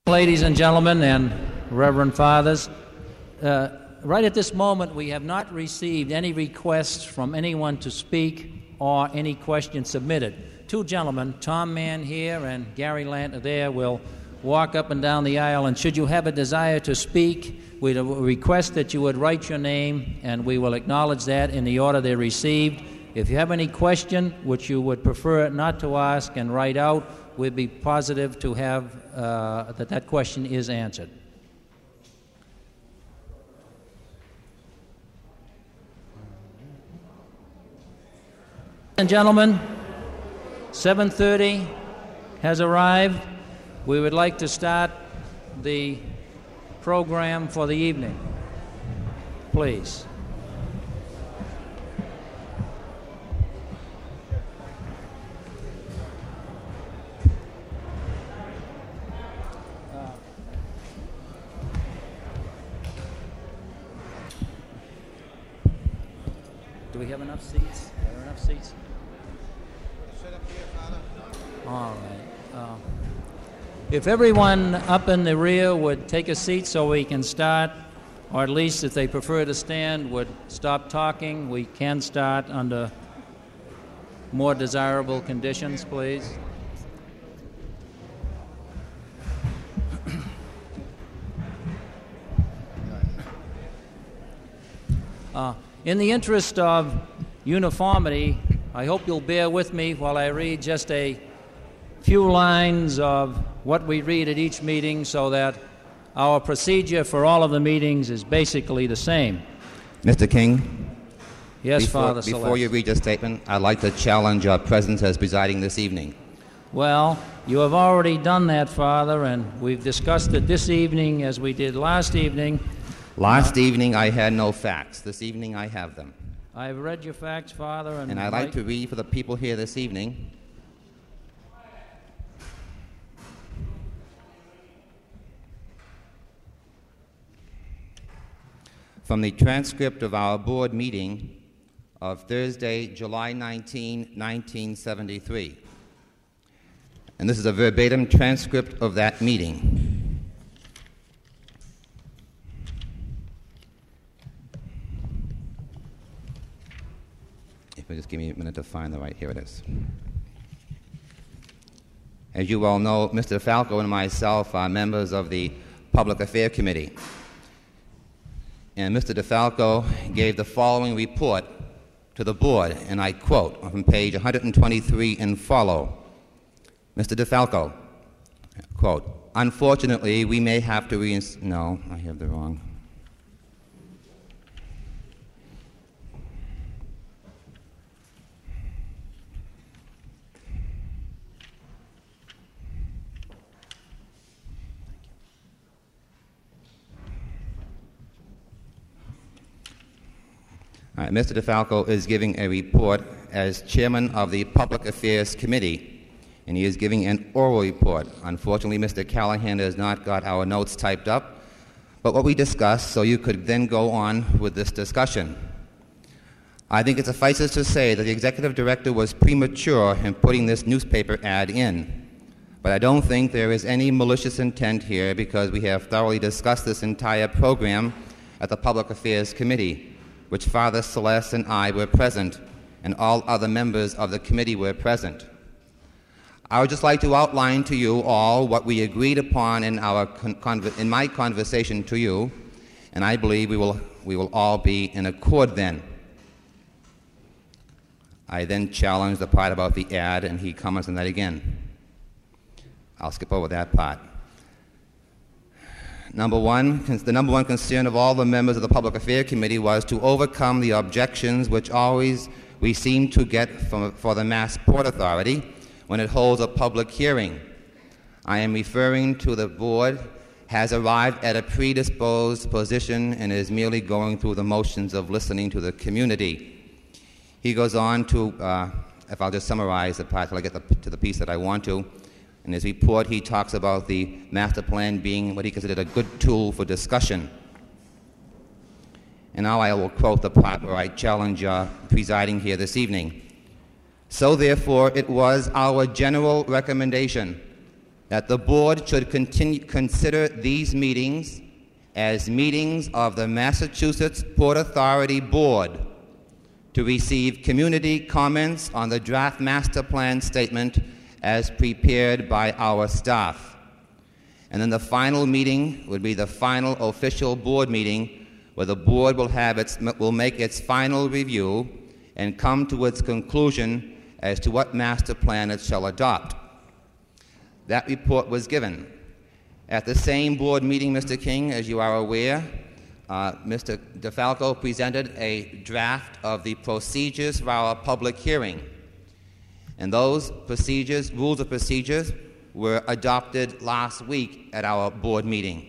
Ladies and gentlemen and Reverend Fathers, right at this moment we have not received any requests from anyone to speak or any questions submitted. Two gentlemen, Tom Mann here and Gary Lanter there, will walk up and down the aisle, and should you have a desire to speak, we request that you would write your name, and we will acknowledge that in the order they're received. If you have any question which you would prefer not to ask and write out, we'd be positive to have that question is answered. Ladies and gentlemen, 7:30 has arrived. We would like to start the program for the evening. Please. Do we have enough seats? Are there enough seats? Sit up here, Father. All right. If everyone up in the rear would take a seat so we can start, or at least if they prefer to stand, would stop talking, we can start under more desirable conditions, please. In the interest of uniformity, I hope you'll bear with me while I read just a few lines of what we read at each meeting so that our procedure for all of the meetings is basically the same. Mr. King? Yes, Father Before Celeste. you read your statement, I'd like to challenge your presence as presiding this evening. Well, you have already done that, Father, and we've discussed it this evening as we did last evening. Last evening I had no facts. This evening I have them. I've read your facts, Father, And I'd like to read for the people here this evening from the transcript of our board meeting of Thursday, July 19, 1973. And this is a verbatim transcript of that meeting. Just give me a minute to find the right. Here it is. As you all know, Mr. Falco and myself are members of the Public Affairs Committee. And Mr. DeFalco gave the following report to the board, and I quote from page 123 and follow. Mr. DeFalco, quote, "Unfortunately, we may have to no, I have the wrong. Mr. DeFalco is giving a report as chairman of the Public Affairs Committee, and he is giving an oral report. Unfortunately, Mr. Callahan has not got our notes typed up, but what we discussed, so you could then go on with this discussion. I think it suffices to say that the executive director was premature in putting this newspaper ad in, but I don't think there is any malicious intent here because we have thoroughly discussed this entire program at the Public Affairs Committee, which Father Celeste and I were present, and all other members of the committee were present. I would just like to outline to you all what we agreed upon in my conversation to you, and I believe we will all be in accord then. I then challenged the part about the ad, and he comments on that again. I'll skip over that part. The number one concern of all the members of the Public Affairs Committee was to overcome the objections which always we seem to get for the Mass Port Authority when it holds a public hearing. I am referring to the board has arrived at a predisposed position and is merely going through the motions of listening to the community. He goes on to, if I'll just summarize the part till I get to the piece that I want to. In his report, he talks about the master plan being what he considered a good tool for discussion. And now I will quote the part where I challenge presiding here this evening. So therefore, it was our general recommendation that the board should consider these meetings as meetings of the Massachusetts Port Authority Board to receive community comments on the draft master plan statement as prepared by our staff. And then the final meeting would be the final official board meeting where the board will make its final review and come to its conclusion as to what master plan it shall adopt. That report was given. At the same board meeting, Mr. King, as you are aware, Mr. DeFalco presented a draft of the procedures for our public hearing. And those procedures, rules of procedures, were adopted last week at our board meeting.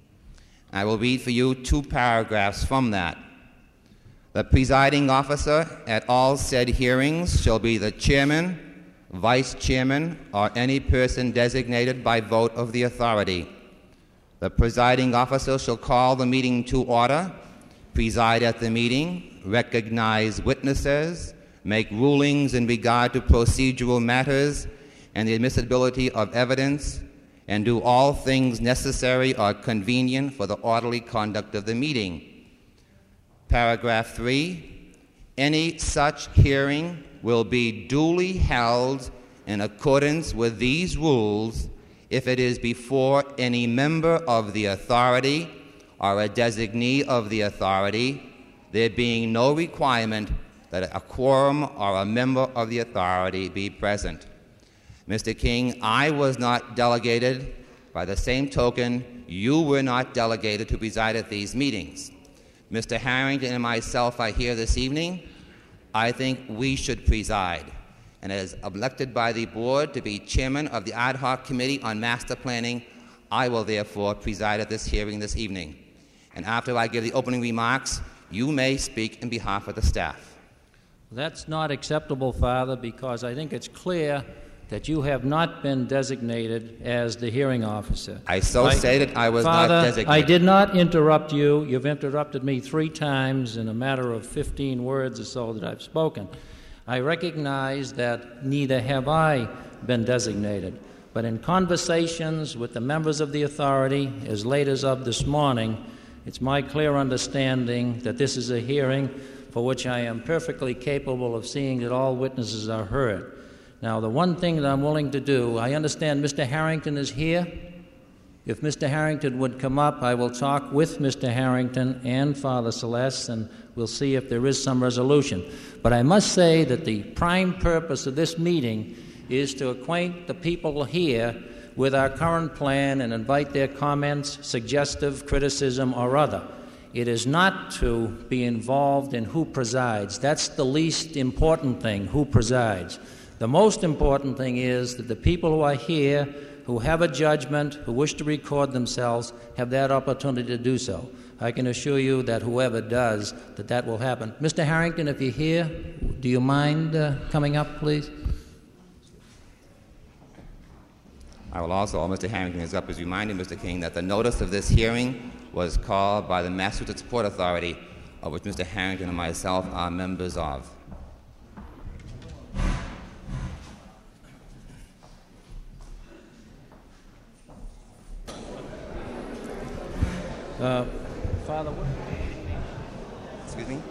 I will read for you 2 paragraphs from that. The presiding officer at all said hearings shall be the chairman, vice chairman, or any person designated by vote of the authority. The presiding officer shall call the meeting to order, preside at the meeting, recognize witnesses, make rulings in regard to procedural matters and the admissibility of evidence, and do all things necessary or convenient for the orderly conduct of the meeting. Paragraph 3, any such hearing will be duly held in accordance with these rules if it is before any member of the authority or a designee of the authority, there being no requirement that a quorum or a member of the authority be present. Mr. King, I was not delegated. By the same token, you were not delegated to preside at these meetings. Mr. Harrington and myself are here this evening. I think we should preside. And as elected by the board to be chairman of the Ad Hoc Committee on Master Planning, I will therefore preside at this hearing this evening. And after I give the opening remarks, you may speak in behalf of the staff. That's not acceptable, Father, because I think it's clear that you have not been designated as the hearing officer. I stated I was Father, not designated. I did not interrupt you. You've interrupted me 3 times in a matter of 15 words or so that I've spoken. I recognize that neither have I been designated. But in conversations with the members of the authority, as late as of this morning, it's my clear understanding that this is a hearing for which I am perfectly capable of seeing that all witnesses are heard. Now, the one thing that I'm willing to do, I understand Mr. Harrington is here. If Mr. Harrington would come up, I will talk with Mr. Harrington and Father Celeste, and we'll see if there is some resolution. But I must say that the prime purpose of this meeting is to acquaint the people here with our current plan and invite their comments, suggestive criticism, or other. It is not to be involved in who presides. That's the least important thing, who presides. The most important thing is that the people who are here, who have a judgment, who wish to record themselves, have that opportunity to do so. I can assure you that whoever does, that will happen. Mr. Harrington, if you're here, do you mind coming up, please? I will also, while Mr. Harrington is up, is reminding Mr. King that the notice of this hearing was called by the Massachusetts Port Authority, of which Mr. Harrington and myself are members of. Father, what? Excuse me?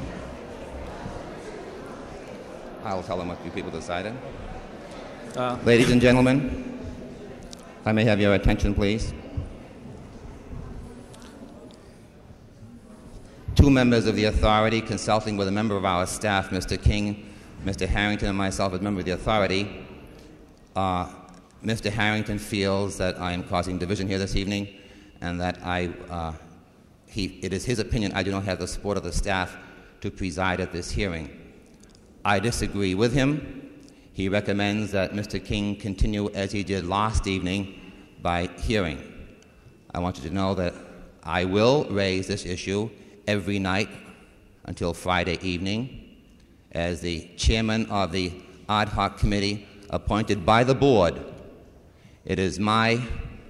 I will tell them what you people decided. Ladies and gentlemen, if I may have your attention, please. 2 members of the authority consulting with a member of our staff, Mr. King, Mr. Harrington, and myself as member of the authority. Mr. Harrington feels that I am causing division here this evening, and that it is his opinion I do not have the support of the staff to preside at this hearing. I disagree with him. He recommends that Mr. King continue as he did last evening by hearing. I want you to know that I will raise this issue every night until Friday evening as the chairman of the Ad Hoc Committee appointed by the board. It is my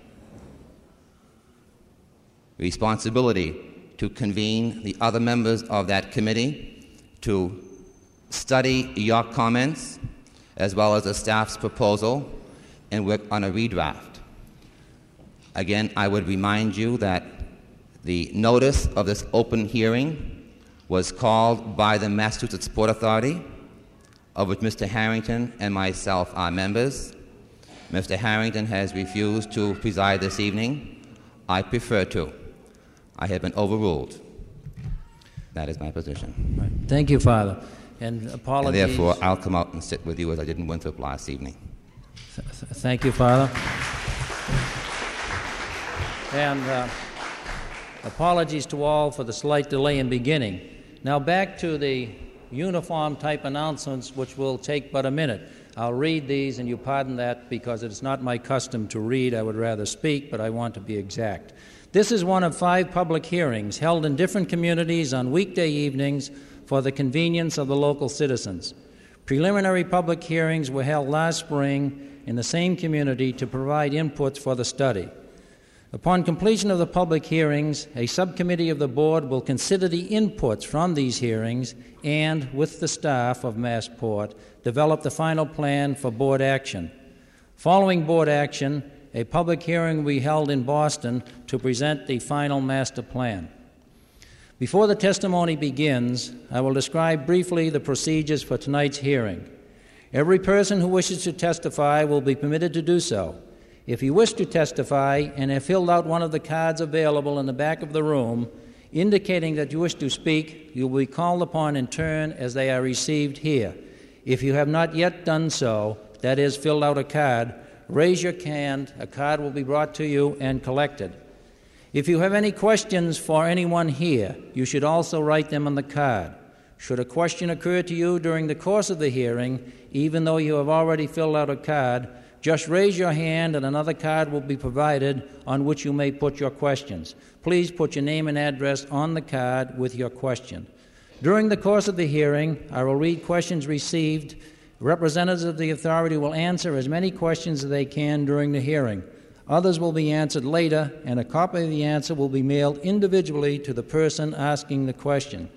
responsibility to convene the other members of that committee to study your comments as well as the staff's proposal and work on a redraft. Again, I would remind you that the notice of this open hearing was called by the Massachusetts Port Authority, of which Mr. Harrington and myself are members. Mr. Harrington has refused to preside this evening. I prefer to. I have been overruled. That is my position. Right. Thank you, Father. And apologies. And therefore, I'll come out and sit with you as I did in Winthrop last evening. Thank you, Father. And apologies to all for the slight delay in beginning. Now back to the uniform type announcements, which will take but a minute. I'll read these, and you pardon that because it's not my custom to read. I would rather speak, but I want to be exact. This is one of 5 public hearings held in different communities on weekday evenings for the convenience of the local citizens. Preliminary public hearings were held last spring in the same community to provide inputs for the study. Upon completion of the public hearings, a subcommittee of the board will consider the inputs from these hearings and, with the staff of Massport, develop the final plan for board action. Following board action, a public hearing will be held in Boston to present the final master plan. Before the testimony begins, I will describe briefly the procedures for tonight's hearing. Every person who wishes to testify will be permitted to do so. If you wish to testify and have filled out one of the cards available in the back of the room indicating that you wish to speak, you will be called upon in turn as they are received here. If you have not yet done so, that is, filled out a card, raise your hand, a card will be brought to you and collected. If you have any questions for anyone here, you should also write them on the card. Should a question occur to you during the course of the hearing, even though you have already filled out a card, just raise your hand and another card will be provided on which you may put your questions. Please put your name and address on the card with your question. During the course of the hearing, I will read questions received. Representatives of the authority will answer as many questions as they can during the hearing. Others will be answered later, and a copy of the answer will be mailed individually to the person asking the question.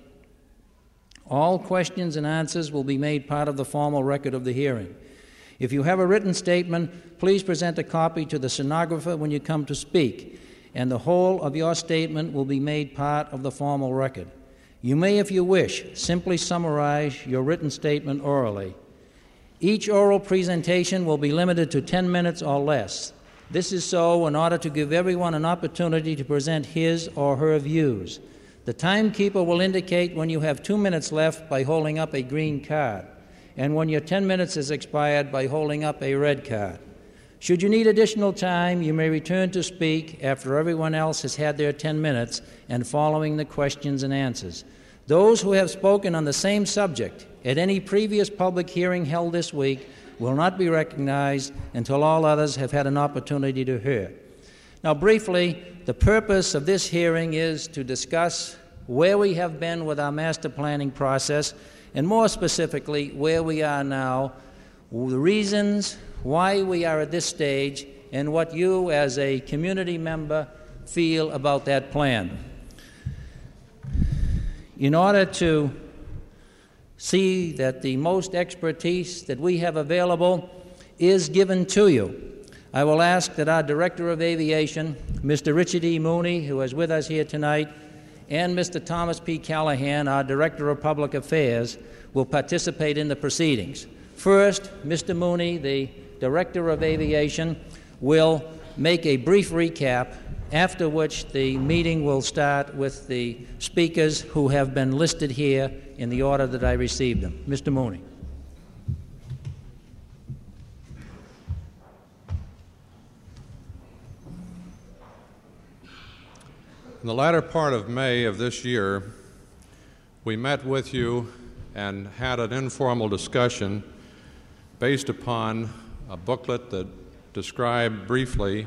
All questions and answers will be made part of the formal record of the hearing. If you have a written statement, please present a copy to the stenographer when you come to speak, and the whole of your statement will be made part of the formal record. You may, if you wish, simply summarize your written statement orally. Each oral presentation will be limited to 10 minutes or less. This is so in order to give everyone an opportunity to present his or her views. The timekeeper will indicate when you have 2 minutes left by holding up a green card, and when your 10 minutes has expired by holding up a red card. Should you need additional time, you may return to speak after everyone else has had their 10 minutes and following the questions and answers. Those who have spoken on the same subject at any previous public hearing held this week will not be recognized until all others have had an opportunity to hear. Now, briefly, the purpose of this hearing is to discuss where we have been with our master planning process, and more specifically, where we are now, the reasons why we are at this stage, and what you as a community member feel about that plan. In order to see that the most expertise that we have available is given to you, I will ask that our Director of Aviation, Mr. Richard E. Mooney, who is with us here tonight, and Mr. Thomas P. Callahan, our Director of Public Affairs, will participate in the proceedings. First, Mr. Mooney, the Director of Aviation, will make a brief recap, after which the meeting will start with the speakers who have been listed here in the order that I received them. Mr. Mooney. In the latter part of May of this year, we met with you and had an informal discussion based upon a booklet that described briefly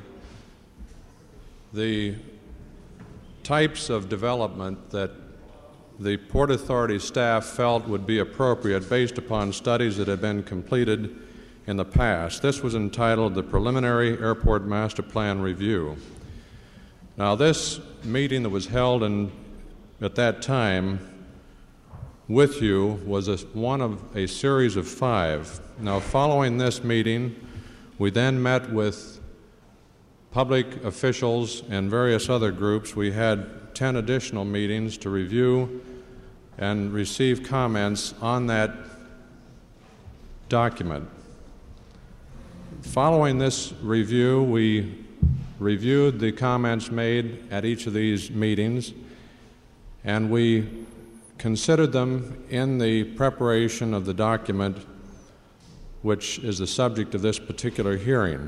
the types of development that the Port Authority staff felt would be appropriate based upon studies that had been completed in the past. This was entitled the Preliminary Airport Master Plan Review. Now, this meeting that was held at that time with you was one of a series of 5. Now, following this meeting, We then met with public officials and various other groups. We had 10 additional meetings to review and receive comments on that document. Following this review, we reviewed the comments made at each of these meetings, and we considered them in the preparation of the document which is the subject of this particular hearing.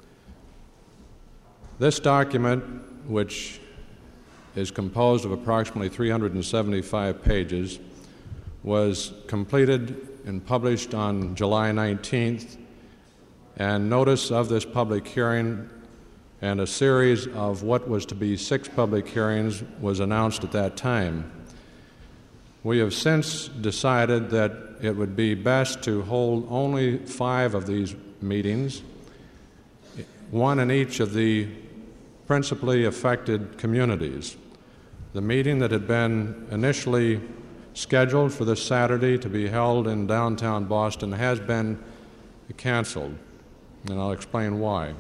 This document, which is composed of approximately 375 pages, was completed and published on July 19th, and notice of this public hearing and a series of what was to be 6 public hearings was announced at that time. We have since decided that it would be best to hold only 5 of these meetings, one in each of the principally affected communities. The meeting that had been initially scheduled for this Saturday to be held in downtown Boston has been canceled, and I'll explain why.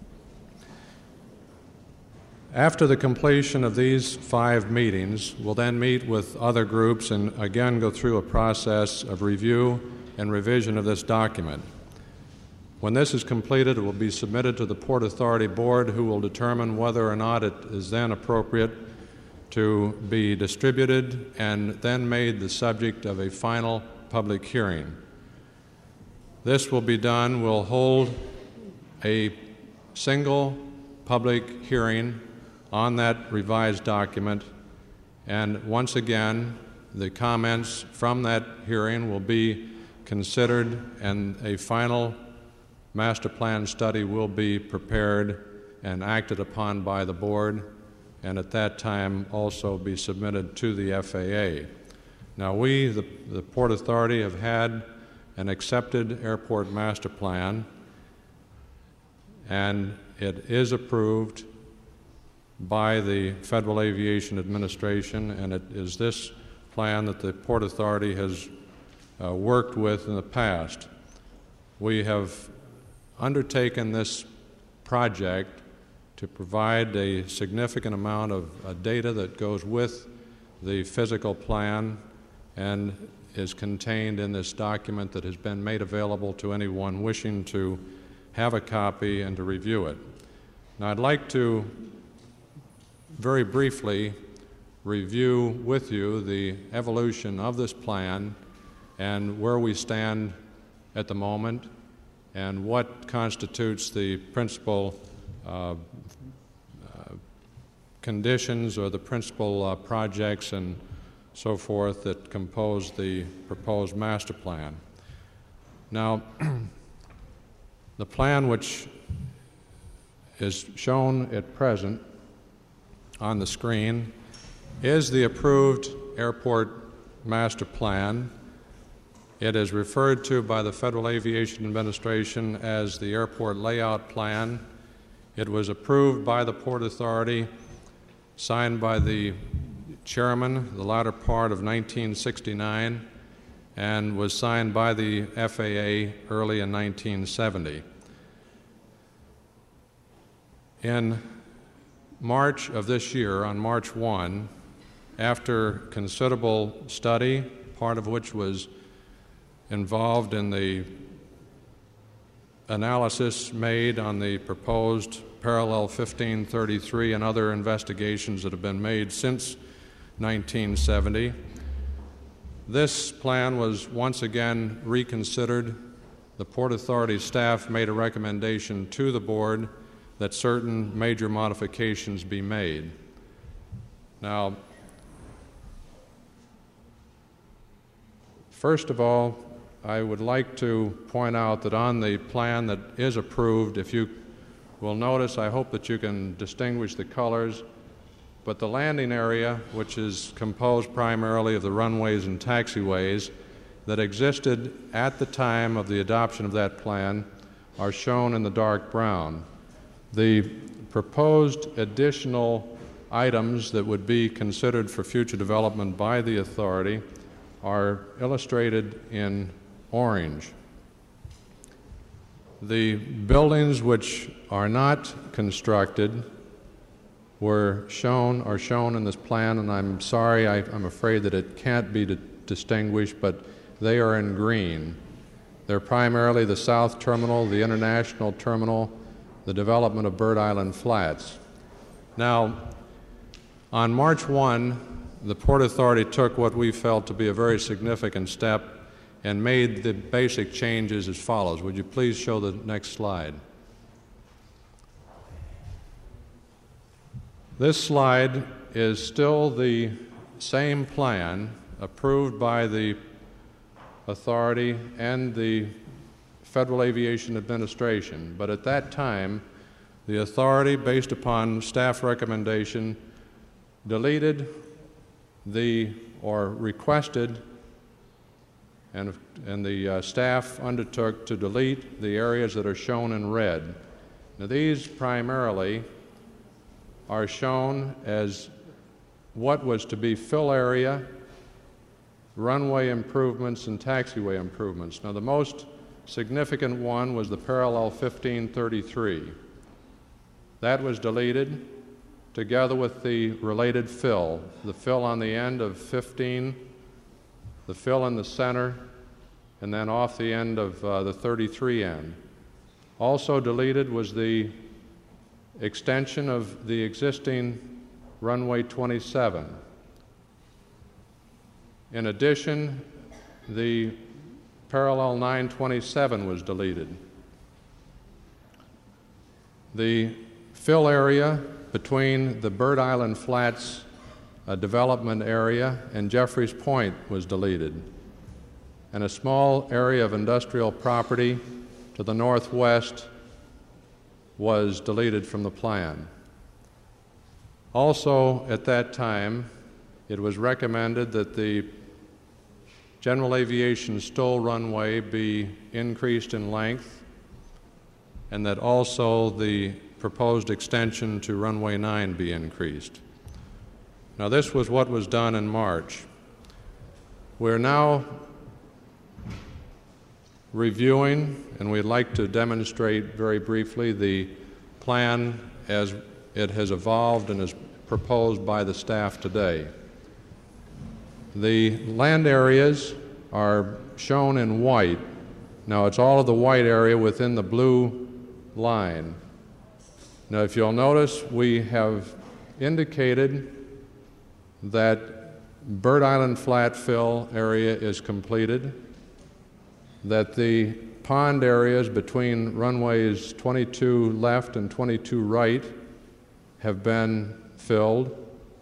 After the completion of these 5 meetings, we'll then meet with other groups and again go through a process of review and revision of this document. When this is completed, it will be submitted to the Port Authority Board, who will determine whether or not it is then appropriate to be distributed and then made the subject of a final public hearing. This will be done. We'll hold a single public hearing on that revised document, and once again, the comments from that hearing will be considered and a final master plan study will be prepared and acted upon by the board, and at that time also be submitted to the FAA. Now we, the Port Authority, have had an accepted airport master plan, and it is approved by the Federal Aviation Administration, and it is this plan that the Port Authority has worked with in the past. We have undertaken this project to provide a significant amount of data that goes with the physical plan and is contained in this document that has been made available to anyone wishing to have a copy and to review it. Now, I'd like to very briefly review with you the evolution of this plan and where we stand at the moment and what constitutes the principal conditions or the principal projects and so forth that compose the proposed master plan. Now, the plan which is shown at present on the screen is the approved airport master plan. It is referred to by the Federal Aviation Administration as the Airport Layout Plan. It was approved by the Port Authority, signed by the chairman the latter part of 1969, and was signed by the FAA early in 1970. In March of this year, on March 1, after considerable study, part of which was involved in the analysis made on the proposed Parallel 1533 and other investigations that have been made since 1970, this plan was once again reconsidered. The Port Authority staff made a recommendation to the board that certain major modifications be made. Now, first of all, I would like to point out that on the plan that is approved, if you will notice, I hope that you can distinguish the colors, but the landing area, which is composed primarily of the runways and taxiways that existed at the time of the adoption of that plan, are shown in the dark brown. The proposed additional items that would be considered for future development by the authority are illustrated in orange. The buildings which are not constructed are shown in this plan, and I'm sorry, I'm afraid that it can't be distinguished, but they are in green. They're primarily the South Terminal, the International Terminal, the development of Bird Island Flats. Now, on March 1, the Port Authority took what we felt to be a very significant step and made the basic changes as follows. Would you please show the next slide? This slide is still the same plan approved by the authority and the Federal Aviation Administration, but at that time, the authority, based upon staff recommendation, deleted requested and the staff undertook to delete the areas that are shown in red. Now, these primarily are shown as what was to be fill area, runway improvements, and taxiway improvements. Now, the most significant one was the parallel 1533. That was deleted together with the related fill, the fill on the end of 15, the fill in the center, and then off the end of the 33 end. Also deleted was the extension of the existing runway 27. In addition, the parallel 927 was deleted. The fill area between the Bird Island Flats development area and Jeffreys Point was deleted, and a small area of industrial property to the northwest was deleted from the plan. Also, at that time, it was recommended that the general aviation STOL runway be increased in length, and that also the proposed extension to runway 9 be increased. Now, this was what was done in March. We're now reviewing, and we'd like to demonstrate very briefly the plan as it has evolved and is proposed by the staff today. The land areas are shown in white. Now, it's all of the white area within the blue line. Now, if you'll notice, we have indicated that Bird Island flat fill area is completed, that the pond areas between runways 22 left and 22 right have been filled,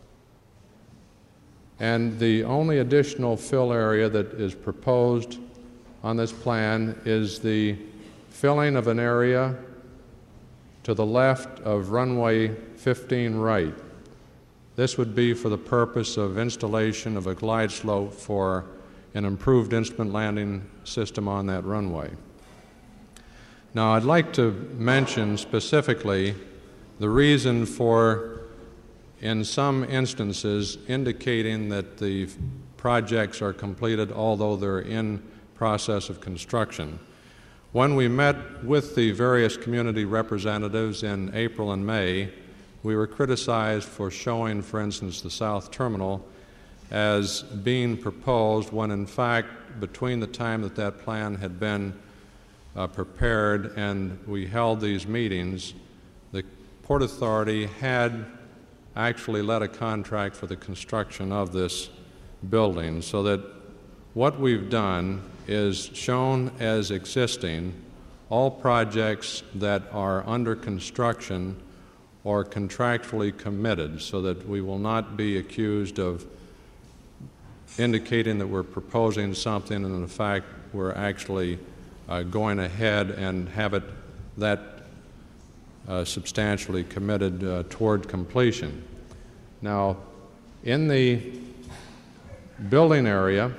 and the only additional fill area that is proposed on this plan is the filling of an area to the left of runway 15 right. This would be for the purpose of installation of a glide slope for an improved instrument landing system on that runway. Now, I'd like to mention specifically the reason for, in some instances, indicating that the projects are completed although they're in process of construction. When we met with the various community representatives in April and May, we were criticized for showing, for instance, the South Terminal as being proposed when, in fact, between the time that that plan had been prepared and we held these meetings, the Port Authority had actually let a contract for the construction of this building, so that what we've done is shown as existing all projects that are under construction or contractually committed, so that we will not be accused of indicating that we're proposing something and in fact we're actually going ahead and have it that substantially committed toward completion. Now, in the building area,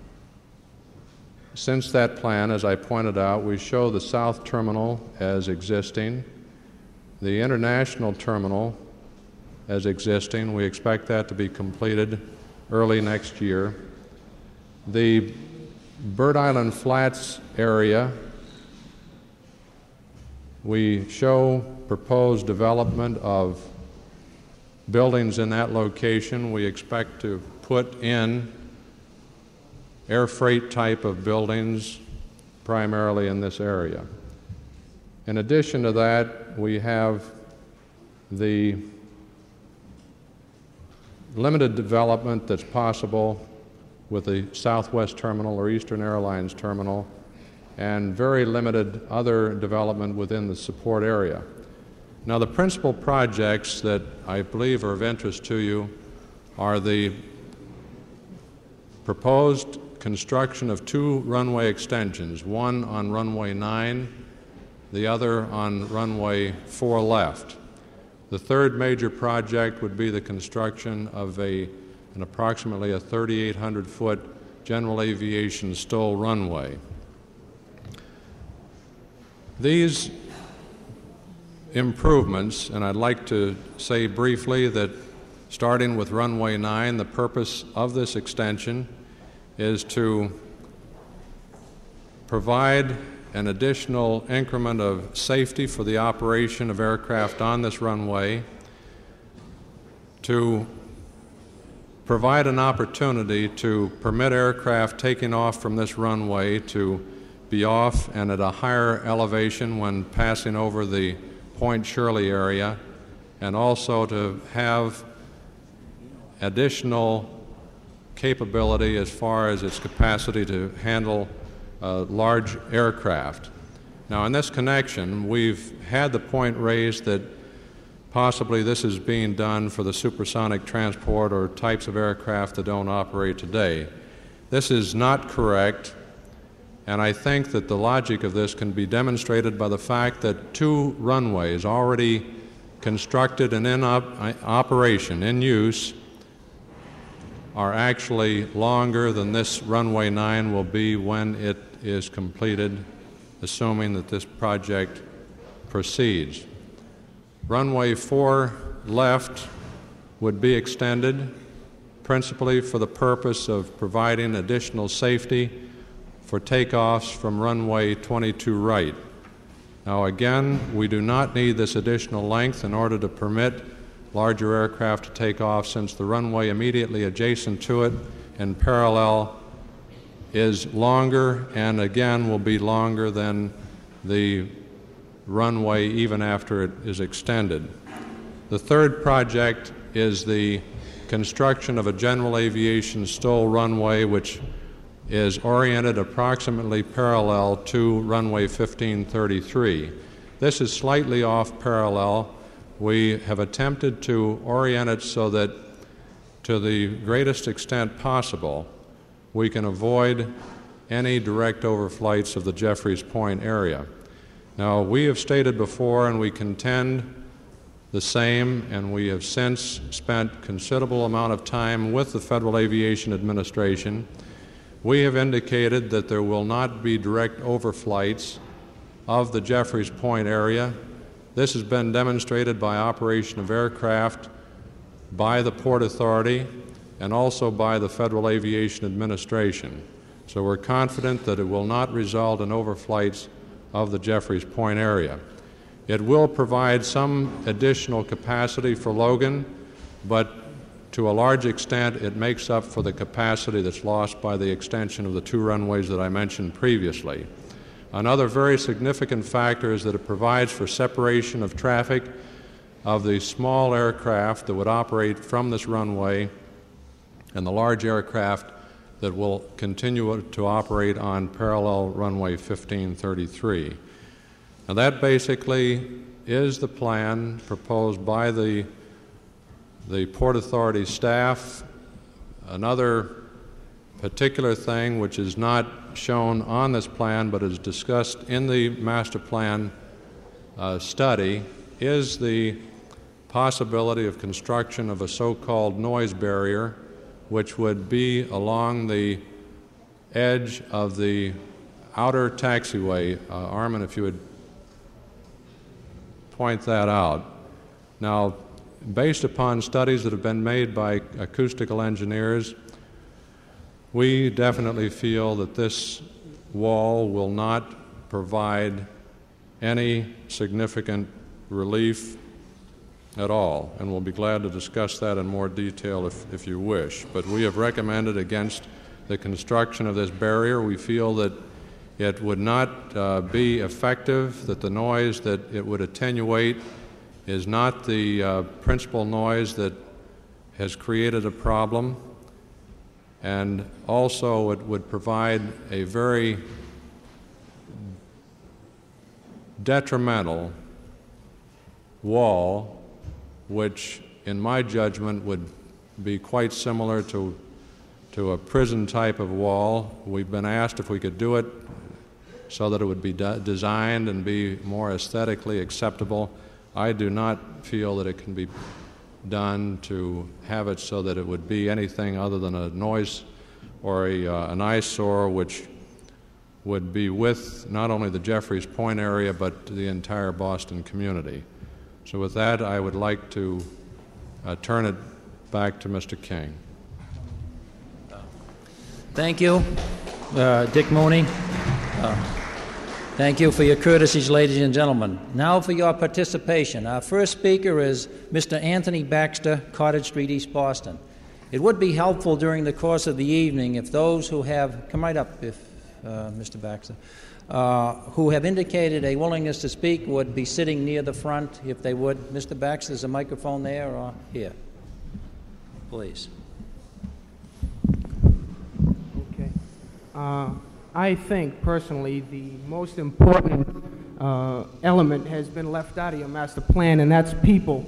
since that plan, as I pointed out, we show the South Terminal as existing, the International Terminal as existing. We expect that to be completed early next year. The Bird Island Flats area We show proposed development of buildings in that location. We expect to put in air freight type of buildings primarily in this area. In addition to that, we have the limited development that's possible with the Southwest Terminal or Eastern Airlines Terminal, and very limited other development within the support area. Now, the principal projects that I believe are of interest to you are the proposed construction of 2 runway extensions, one on runway 9, the other on runway 4 left. The third major project would be the construction of an approximately a 3,800-foot general aviation STOL runway. These improvements, and I'd like to say briefly that starting with runway 9, the purpose of this extension is to provide an additional increment of safety for the operation of aircraft on this runway, to provide an opportunity to permit aircraft taking off from this runway to be off and at a higher elevation when passing over the Point Shirley area, and also to have additional capability as far as its capacity to handle large aircraft. Now, in this connection, we've had the point raised that possibly this is being done for the supersonic transport or types of aircraft that don't operate today. This is not correct, and I think that the logic of this can be demonstrated by the fact that 2 runways already constructed and in operation, in use, are actually longer than this runway 9 will be when it is completed, assuming that this project proceeds. Runway 4 left would be extended principally for the purpose of providing additional safety for takeoffs from runway 22 right. Now again, we do not need this additional length in order to permit larger aircraft to take off, since the runway immediately adjacent to it and parallel is longer, and again will be longer than the runway even after it is extended. The third project is the construction of a general aviation STOL runway, which is oriented approximately parallel to runway 1533. This is slightly off parallel. We have attempted to orient it so that to the greatest extent possible we can avoid any direct overflights of the Jeffreys Point area. Now, we have stated before, and we contend the same, and we have since spent considerable amount of time with the Federal Aviation Administration. We have indicated that there will not be direct overflights of the Jeffreys Point area. This has been demonstrated by operation of aircraft by the Port Authority and also by the Federal Aviation Administration. So we're confident that it will not result in overflights of the Jeffreys Point area. It will provide some additional capacity for Logan, but to a large extent it makes up for the capacity that's lost by the extension of the 2 runways that I mentioned previously. Another very significant factor is that it provides for separation of traffic of the small aircraft that would operate from this runway and the large aircraft that will continue to operate on parallel runway 1533. Now, that basically is the plan proposed by the Port Authority staff. Another particular thing which is not shown on this plan but is discussed in the master plan study is the possibility of construction of a so-called noise barrier, which would be along the edge of the outer taxiway. Armin, if you would point that out. Now, based upon studies that have been made by acoustical engineers, we definitely feel that this wall will not provide any significant relief at all, and we'll be glad to discuss that in more detail if you wish. But we have recommended against the construction of this barrier. We feel that it would not be effective, that the noise that it would attenuate is not the principal noise that has created a problem, and also it would provide a very detrimental wall, which in my judgment would be quite similar to a prison type of wall. We've been asked if we could do it so that it would be designed and be more aesthetically acceptable. I do not feel that it can be done to have it so that it would be anything other than a noise or an eyesore which would be with not only the Jeffreys Point area but the entire Boston community. So with that, I would like to turn it back to Mr. King. Thank you, Dick Mooney. Thank you for your courtesies, ladies and gentlemen. Now for your participation. Our first speaker is Mr. Anthony Baxter, Cottage Street, East Boston. It would be helpful during the course of the evening if those who have, come right up if Mr. Baxter, who have indicated a willingness to speak would be sitting near the front, if they would. Mr. Baxter, there's a microphone there or here. Please. Okay. I think, personally, the most important element has been left out of your master plan, and that's people.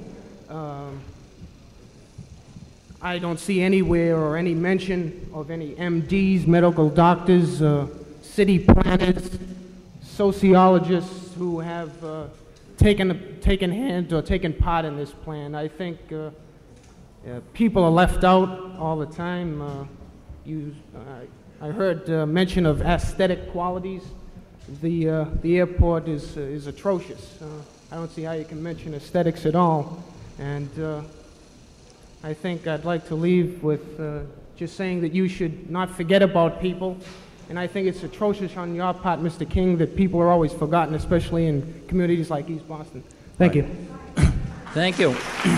I don't see anywhere or any mention of any MDs, medical doctors, city planners, sociologists who have taken hand or taken part in this plan. I think people are left out all the time. I heard mention of aesthetic qualities. The airport is atrocious. I don't see how you can mention aesthetics at all. And I think I'd like to leave with just saying that you should not forget about people. And I think it's atrocious on your part, Mr. King, that people are always forgotten, especially in communities like East Boston. Thank you. Thank you.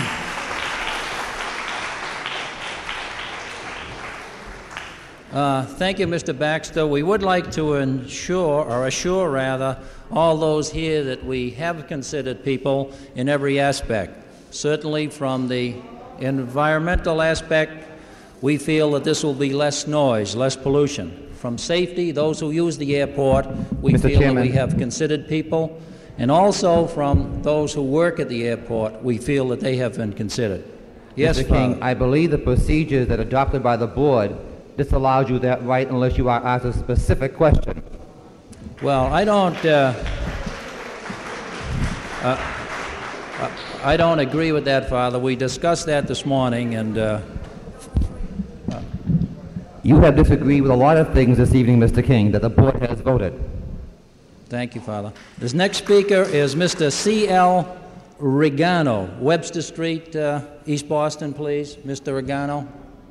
Thank you, Mr. Baxter. We would like to assure all those here that we have considered people in every aspect. Certainly from the environmental aspect, we feel that this will be less noise, less pollution. From safety, those who use the airport, we feel that we have considered people. And also from those who work at the airport, we feel that they have been considered. Yes, Mr. King, I believe the procedures that are adopted by the board disallows you that right unless you are asked a specific question. Well, I don't agree with that, Father. We discussed that this morning, and you have disagreed with a lot of things this evening, Mr. King, that the board has voted. Thank you, Father. This next speaker is Mr. C.L. Regano, Webster Street, East Boston, please. Mr. Regano.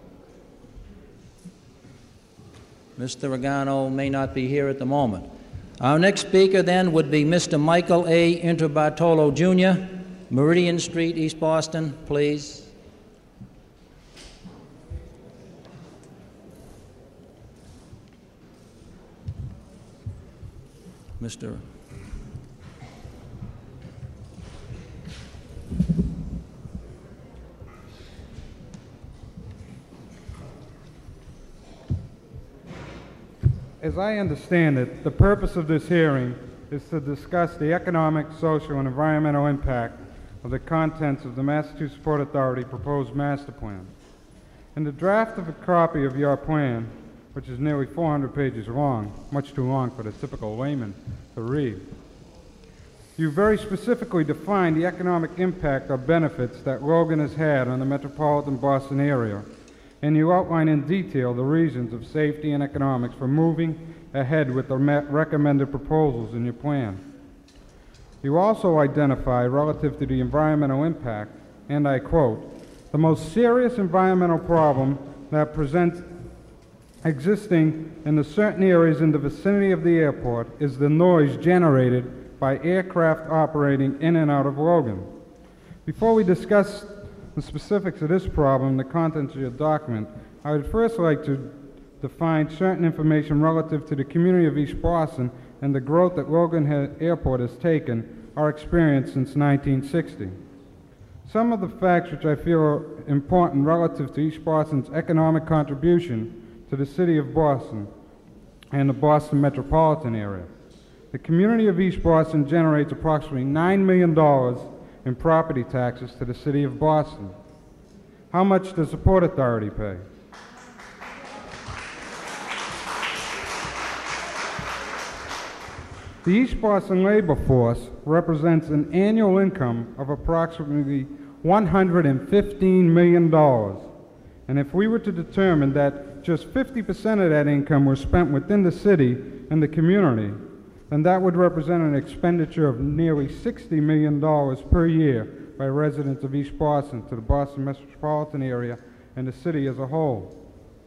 Mr. Regano may not be here at the moment. Our next speaker then would be Mr. Michael A. Interbartolo, Jr., Meridian Street, East Boston, please. Mr. As I understand it, the purpose of this hearing is to discuss the economic, social, and environmental impact of the contents of the Massachusetts Port Authority proposed master plan. In the draft of a copy of your plan, which is nearly 400 pages long, much too long for the typical layman to read, you very specifically define the economic impact or benefits that Logan has had on the metropolitan Boston area, and you outline in detail the reasons of safety and economics for moving ahead with the recommended proposals in your plan. You also identify, relative to the environmental impact, and I quote, the most serious environmental problem that presents existing in the certain areas in the vicinity of the airport is the noise generated by aircraft operating in and out of Logan. Before we discuss the specifics of this problem, the contents of your document, I would first like to define certain information relative to the community of East Boston and the growth that Logan Airport has taken or experienced since 1960. Some of the facts which I feel are important relative to East Boston's economic contribution to the city of Boston and the Boston metropolitan area. The community of East Boston generates approximately $9 million in property taxes to the city of Boston. How much does the Port Authority pay? The East Boston labor force represents an annual income of approximately $115 million. And if we were to determine that just 50% of that income was spent within the city and the community, then that would represent an expenditure of nearly $60 million per year by residents of East Boston to the Boston metropolitan area and the city as a whole.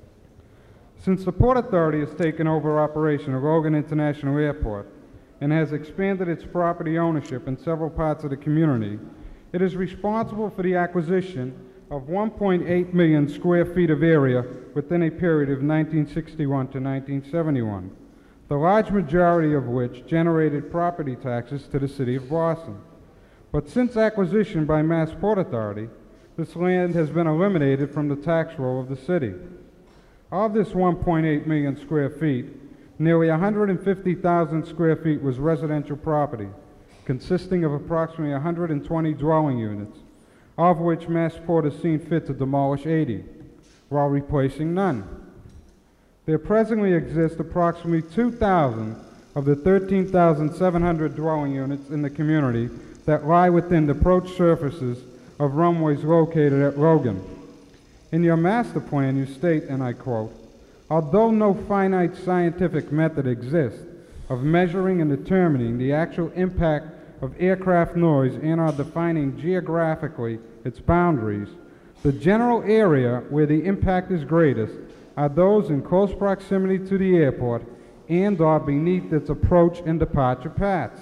Since the Port Authority has taken over operation of Logan International Airport and has expanded its property ownership in several parts of the community, it is responsible for the acquisition of 1.8 million square feet of area within a period of 1961 to 1971, the large majority of which generated property taxes to the city of Boston. But since acquisition by Mass Port Authority, this land has been eliminated from the tax roll of the city. Of this 1.8 million square feet, nearly 150,000 square feet was residential property, consisting of approximately 120 dwelling units, of which Massport has seen fit to demolish 80, while replacing none. There presently exist approximately 2,000 of the 13,700 dwelling units in the community that lie within the approach surfaces of runways located at Logan. In your master plan, you state, and I quote, "Although no finite scientific method exists of measuring and determining the actual impact of aircraft noise and are defining geographically its boundaries, the general area where the impact is greatest are those in close proximity to the airport and are beneath its approach and departure paths."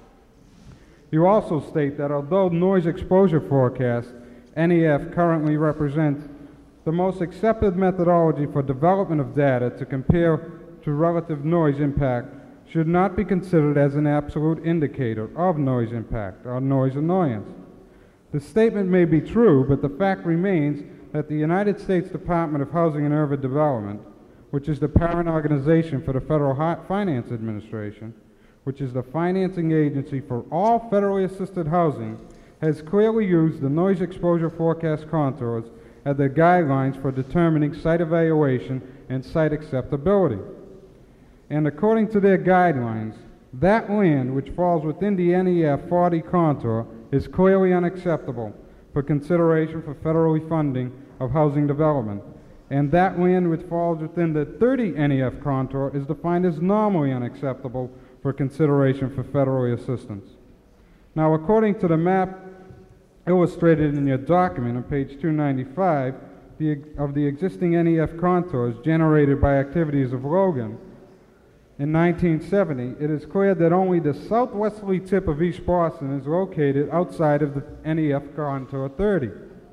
You also state that although noise exposure forecast, NEF, currently represents the most accepted methodology for development of data to compare to relative noise impact, should not be considered as an absolute indicator of noise impact or noise annoyance. The statement may be true, but the fact remains that the United States Department of Housing and Urban Development, which is the parent organization for the Federal Finance Administration, which is the financing agency for all federally assisted housing, has clearly used the noise exposure forecast contours as the guidelines for determining site evaluation and site acceptability. And according to their guidelines, that land which falls within the NEF 40 contour is clearly unacceptable for consideration for federally funding of housing development, and that land which falls within the 30 NEF contour is defined as normally unacceptable for consideration for federal assistance. Now, according to the map illustrated in your document on page 295 of the existing NEF contours generated by activities of Logan, in 1970, it is clear that only the southwesterly tip of East Boston is located outside of the NEF contour 30.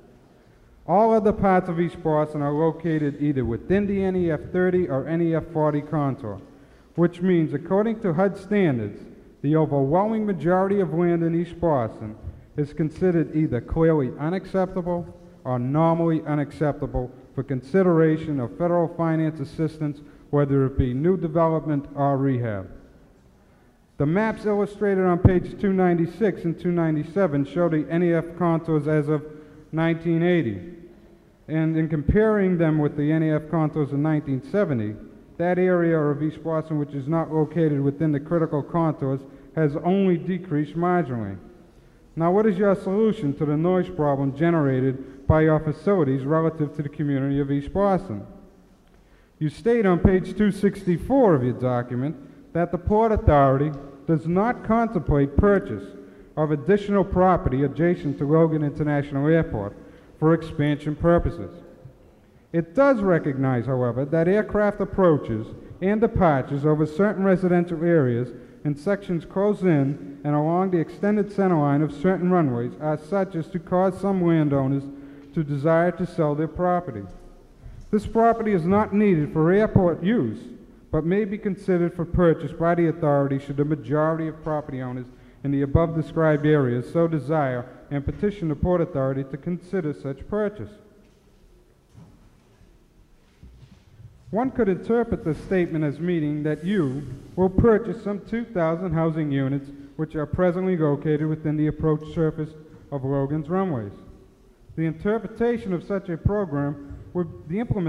All other parts of East Boston are located either within the NEF 30 or NEF 40 contour, which means, according to HUD standards, the overwhelming majority of land in East Boston is considered either clearly unacceptable or normally unacceptable for consideration of federal finance assistance, whether it be new development or rehab. The maps illustrated on page 296 and 297 show the NEF contours as of 1980. And in comparing them with the NEF contours in 1970, that area of East Boston which is not located within the critical contours has only decreased marginally. Now, what is your solution to the noise problem generated by your facilities relative to the community of East Boston? You state on page 264 of your document that the Port Authority does not contemplate purchase of additional property adjacent to Logan International Airport for expansion purposes. It does recognize, however, that aircraft approaches and departures over certain residential areas in sections close in and along the extended center line of certain runways are such as to cause some landowners to desire to sell their property. This property is not needed for airport use, but may be considered for purchase by the authority should the majority of property owners in the above described areas so desire and petition the Port Authority to consider such purchase. One could interpret this statement as meaning that you will purchase some 2,000 housing units which are presently located within the approach surface of Logan's runways. The implementation of such a program would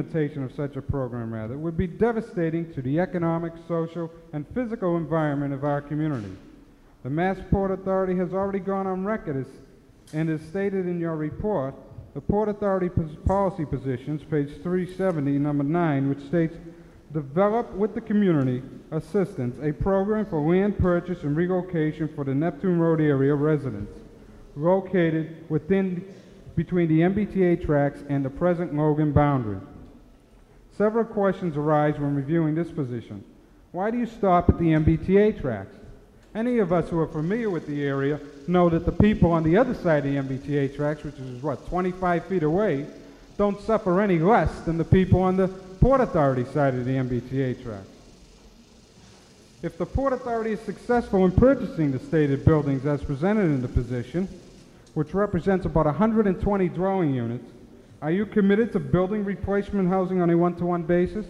be devastating to the economic, social, and physical environment of our community. The Mass Port Authority has already gone on record and is stated in your report, the Port Authority policy positions, page 370, number 9, which states, develop with the community assistance a program for land purchase and relocation for the Neptune Road area residents located between the MBTA tracks and the present Logan boundary. Several questions arise when reviewing this position. Why do you stop at the MBTA tracks? Any of us who are familiar with the area know that the people on the other side of the MBTA tracks, which is, 25 feet away, don't suffer any less than the people on the Port Authority side of the MBTA tracks. If the Port Authority is successful in purchasing the stated buildings as presented in the position, which represents about 120 dwelling units, are you committed to building replacement housing on a one-to-one basis?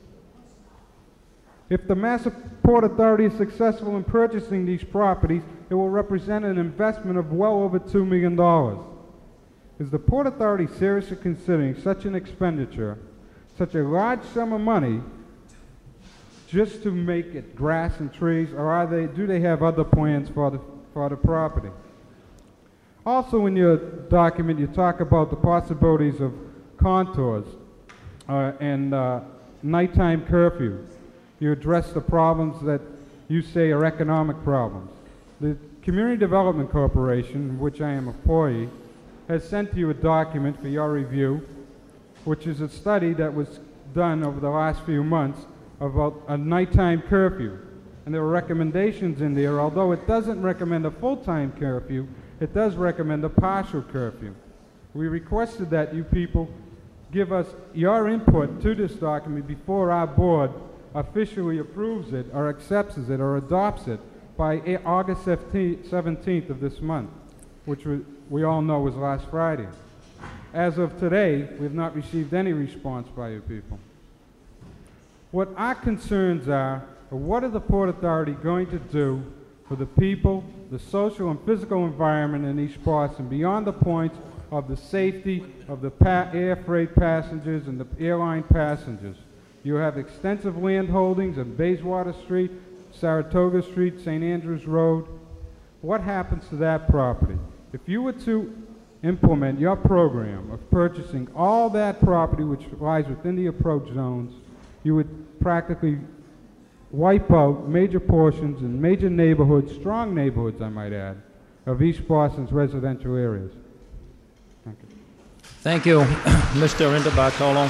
If the Mass Port Authority is successful in purchasing these properties, it will represent an investment of well over $2 million. Is the Port Authority seriously considering such an expenditure, such a large sum of money, just to make it grass and trees, or do they have other plans for the property? Also in your document, you talk about the possibilities of contours and nighttime curfew. You address the problems that you say are economic problems. The Community Development Corporation, which I am an employee, has sent you a document for your review, which is a study that was done over the last few months about a nighttime curfew. And there are recommendations in there, although it doesn't recommend a full-time curfew, it does recommend a partial curfew. We requested that you people give us your input to this document before our board officially approves it or accepts it or adopts it by August 17th of this month, which we all know was last Friday. As of today, we have not received any response by you people. What our concerns are what is the Port Authority going to do for the people, the social and physical environment in East Boston beyond the points of the safety of the air freight passengers and the airline passengers? You have extensive land holdings on Bayswater Street, Saratoga Street, St. Andrews Road. What happens to that property? If you were to implement your program of purchasing all that property which lies within the approach zones, you would practically wipe out major portions and major neighborhoods, strong neighborhoods I might add, of East Boston's residential areas. Thank you. Thank you, Mr. Inter-Bartolo.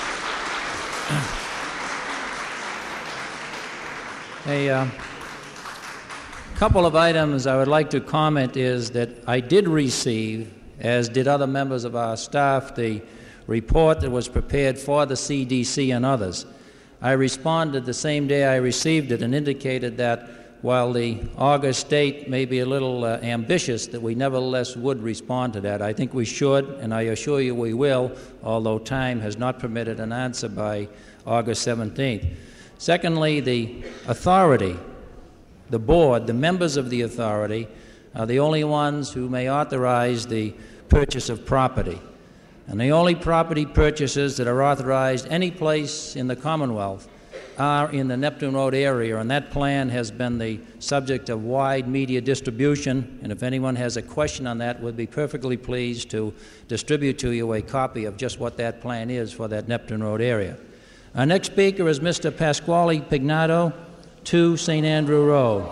A couple of items I would like to comment is that I did receive, as did other members of our staff, the report that was prepared for the CDC and others. I responded the same day I received it and indicated that while the August date may be a little ambitious, that we nevertheless would respond to that. I think we should, and I assure you we will, although time has not permitted an answer by August 17th. Secondly, the authority, the board, the members of the authority are the only ones who may authorize the purchase of property. And the only property purchases that are authorized any place in the Commonwealth are in the Neptune Road area, and that plan has been the subject of wide media distribution, and if anyone has a question on that, we'd be perfectly pleased to distribute to you a copy of just what that plan is for that Neptune Road area. Our next speaker is Mr. Pasquale Pignato, 2 St. Andrew Road.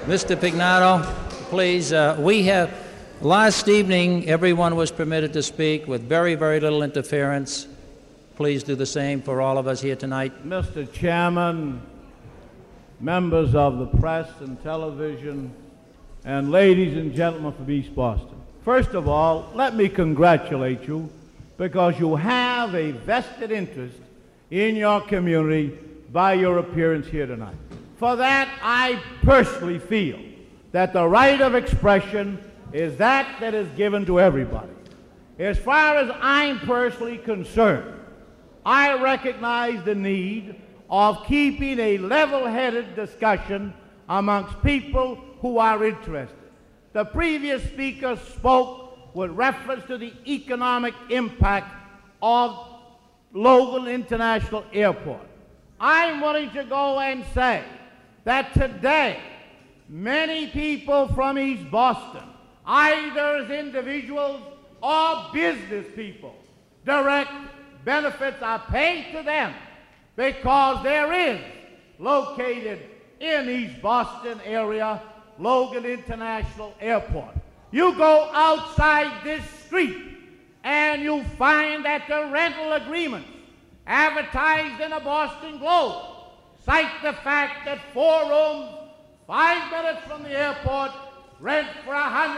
Mr. Pignato, please, last evening, everyone was permitted to speak with very, very little interference. Please do the same for all of us here tonight. Mr. Chairman, members of the press and television, and ladies and gentlemen from East Boston. First of all, let me congratulate you because you have a vested interest in your community by your appearance here tonight. For that, I personally feel that the right of expression is that is given to everybody. As far as I'm personally concerned, I recognize the need of keeping a level-headed discussion amongst people who are interested. The previous speaker spoke with reference to the economic impact of Logan International Airport. I'm willing to go and say that today, many people from East Boston, either as individuals or business people, direct benefits are paid to them because there is located in East Boston area Logan International Airport. You go outside this street and you find that the rental agreements advertised in the Boston Globe cite the fact that 4 rooms, 5 minutes from the airport, rent for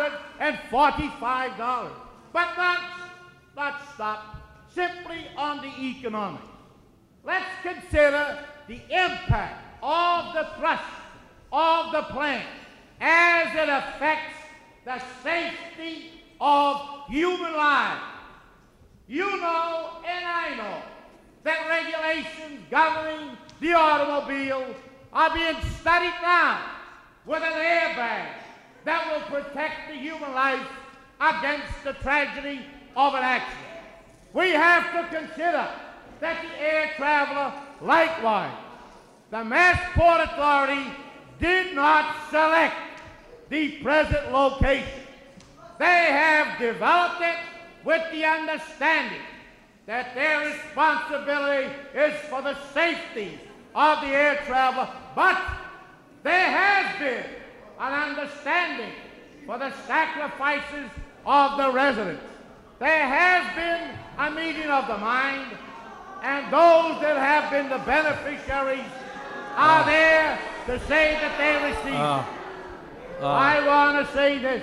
$145. But not stop simply on the economics. Let's consider the impact of the thrust of the plan as it affects the safety of human lives. You know, and I know, that regulations governing the automobile are being studied now with an airbag that will protect the human life against the tragedy of an accident. We have to consider that the air traveler, likewise, the Massport Authority did not select the present location. They have developed it with the understanding that their responsibility is for the safety of the air traveler, but there has been an understanding for the sacrifices of the residents. There has been a meeting of the mind, and those that have been the beneficiaries are there to say that they received. I want to say this,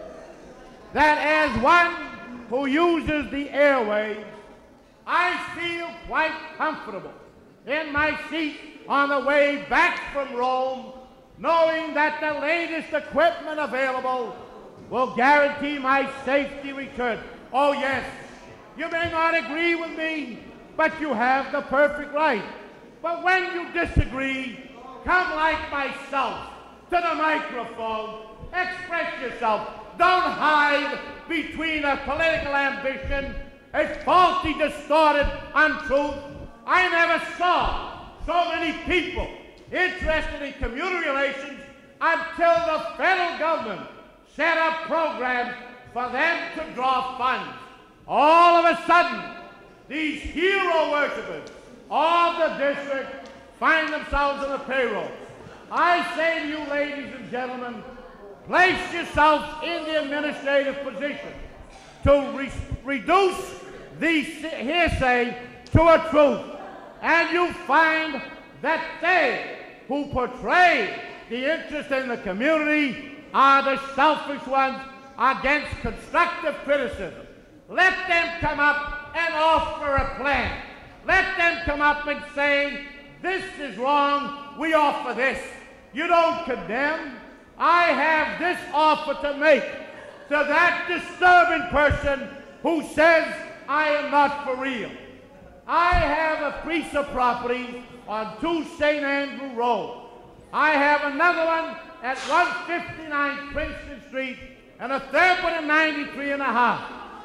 that as one who uses the airways, I feel quite comfortable in my seat on the way back from Rome, knowing that the latest equipment available will guarantee my safety return. Oh yes, you may not agree with me, but you have the perfect right. But when you disagree, come like myself to the microphone, express yourself. Don't hide between a political ambition, a faulty, distorted untruth. I never saw so many people interested in community relations until the federal government set up programs for them to draw funds. All of a sudden, these hero worshippers of the district find themselves on the payroll. I say to you, ladies and gentlemen, place yourselves in the administrative position to reduce the hearsay to a truth, and you find that they who portray the interest in the community are the selfish ones against constructive criticism. Let them come up and offer a plan. Let them come up and say, this is wrong, we offer this. You don't condemn. I have this offer to make to that disturbing person who says I am not for real. I have a piece of property on 2 St. Andrew Road. I have another one at 159 Princeton Street and a third one at 93 and a half.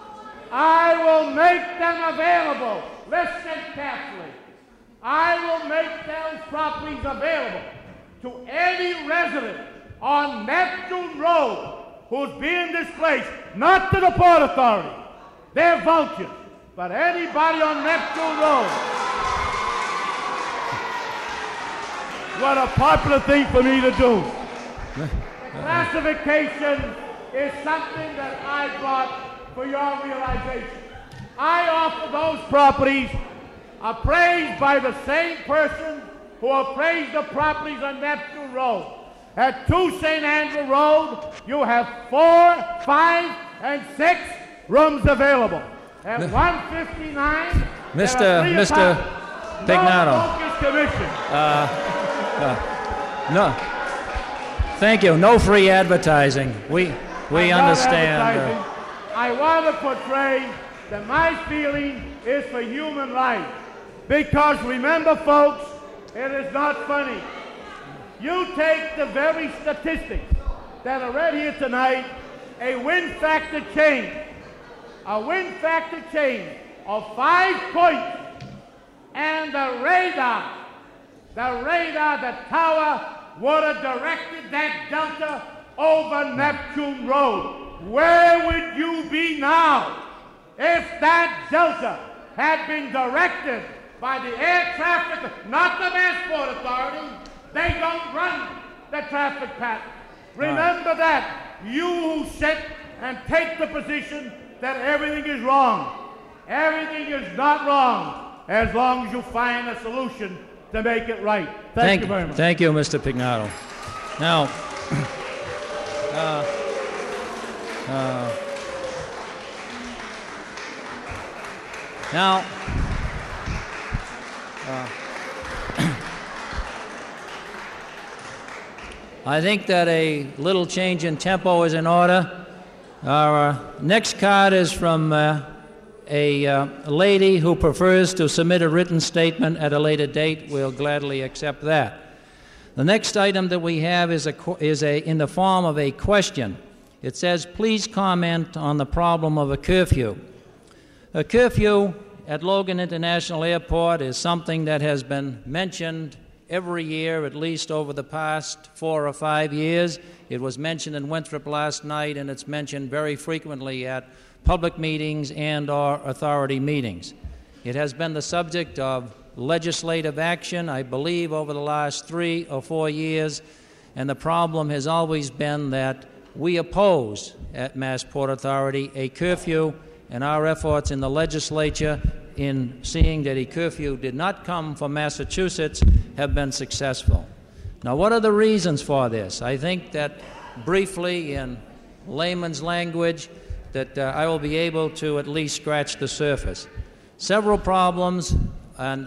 I will make them available. Listen carefully. I will make those properties available to any resident on Neptune Road who's being displaced, not to the Port Authority. They're vultures. But anybody on Neptune Road. What a popular thing for me to do. Classification is something that I brought for your realization. I offer those properties appraised by the same person who appraised the properties on Neptune Road. At 2 St. Andrew Road, you have 4, 5, and 6 rooms available. At 159, Mr. Pignato. No. Thank you. No free advertising. We understand. I want to portray that my feeling is for human life. Because remember, folks, it is not funny. You take the very statistics that are read here tonight, a wind factor change of 5 points, and the radar, the tower would have directed that delta over Neptune Road. Where would you be now if that delta had been directed by the air traffic, not the Massport Authority? They don't run the traffic pattern. Remember that. You who sit and take the position that everything is wrong. Everything is not wrong as long as you find a solution to make it right. Thank you very much. Thank you, Mr. Pignato. Now, I think that a little change in tempo is in order. Our next card is from a lady who prefers to submit a written statement at a later date. We'll gladly accept that. The next item that we have is in the form of a question. It says, please comment on the problem of a curfew. A curfew at Logan International Airport is something that has been mentioned every year, at least over the past 4 or 5 years. It was mentioned in Winthrop last night, and it's mentioned very frequently at public meetings and or authority meetings. It has been the subject of legislative action, I believe, over the last 3 or 4 years, and the problem has always been that we oppose at Massport Authority a curfew, and our efforts in the legislature in seeing that a curfew did not come from Massachusetts have been successful. Now, what are the reasons for this? I think that briefly in layman's language that I will be able to at least scratch the surface. Several problems, and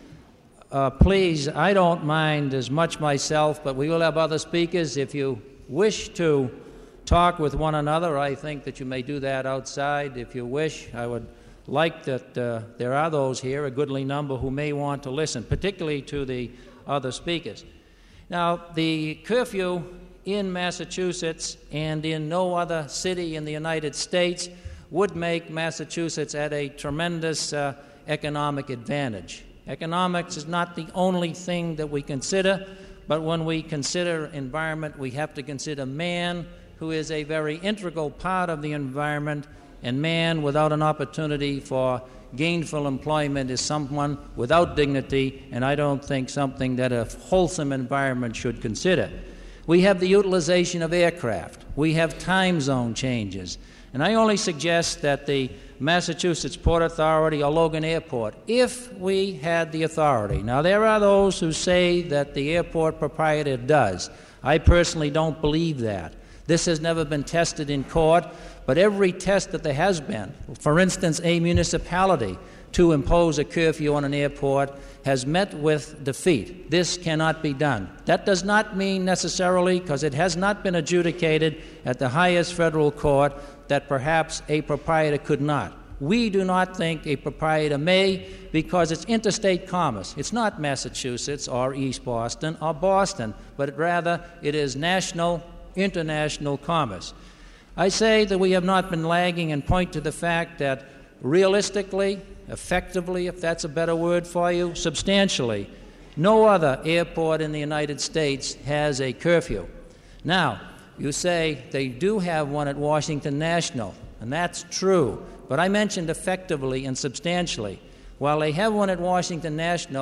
please, I don't mind as much myself, but we will have other speakers. If you wish to talk with one another, I think that you may do that outside. If you wish, I would like that there are those here, a goodly number, who may want to listen, particularly to the other speakers. Now, the curfew in Massachusetts and in no other city in the United States would make Massachusetts at a tremendous economic advantage. Economics is not the only thing that we consider, but when we consider environment, we have to consider man, who is a very integral part of the environment, and man without an opportunity for gainful employment is someone without dignity, and I don't think something that a wholesome environment should consider. We have the utilization of aircraft. We have time zone changes. And I only suggest that the Massachusetts Port Authority or Logan Airport, if we had the authority. Now, there are those who say that the airport proprietor does. I personally don't believe that. This has never been tested in court, but every test that there has been, for instance, a municipality to impose a curfew on an airport, has met with defeat. This cannot be done. That does not mean necessarily, because it has not been adjudicated at the highest federal court, that perhaps a proprietor could not. We do not think a proprietor may, because it's interstate commerce. It's not Massachusetts or East Boston or Boston, but rather it is national, international commerce. I say that we have not been lagging and point to the fact that realistically, effectively, if that's a better word for you, substantially, no other airport in the United States has a curfew. Now, you say they do have one at Washington National, and that's true, but I mentioned effectively and substantially. While they have one at Washington National,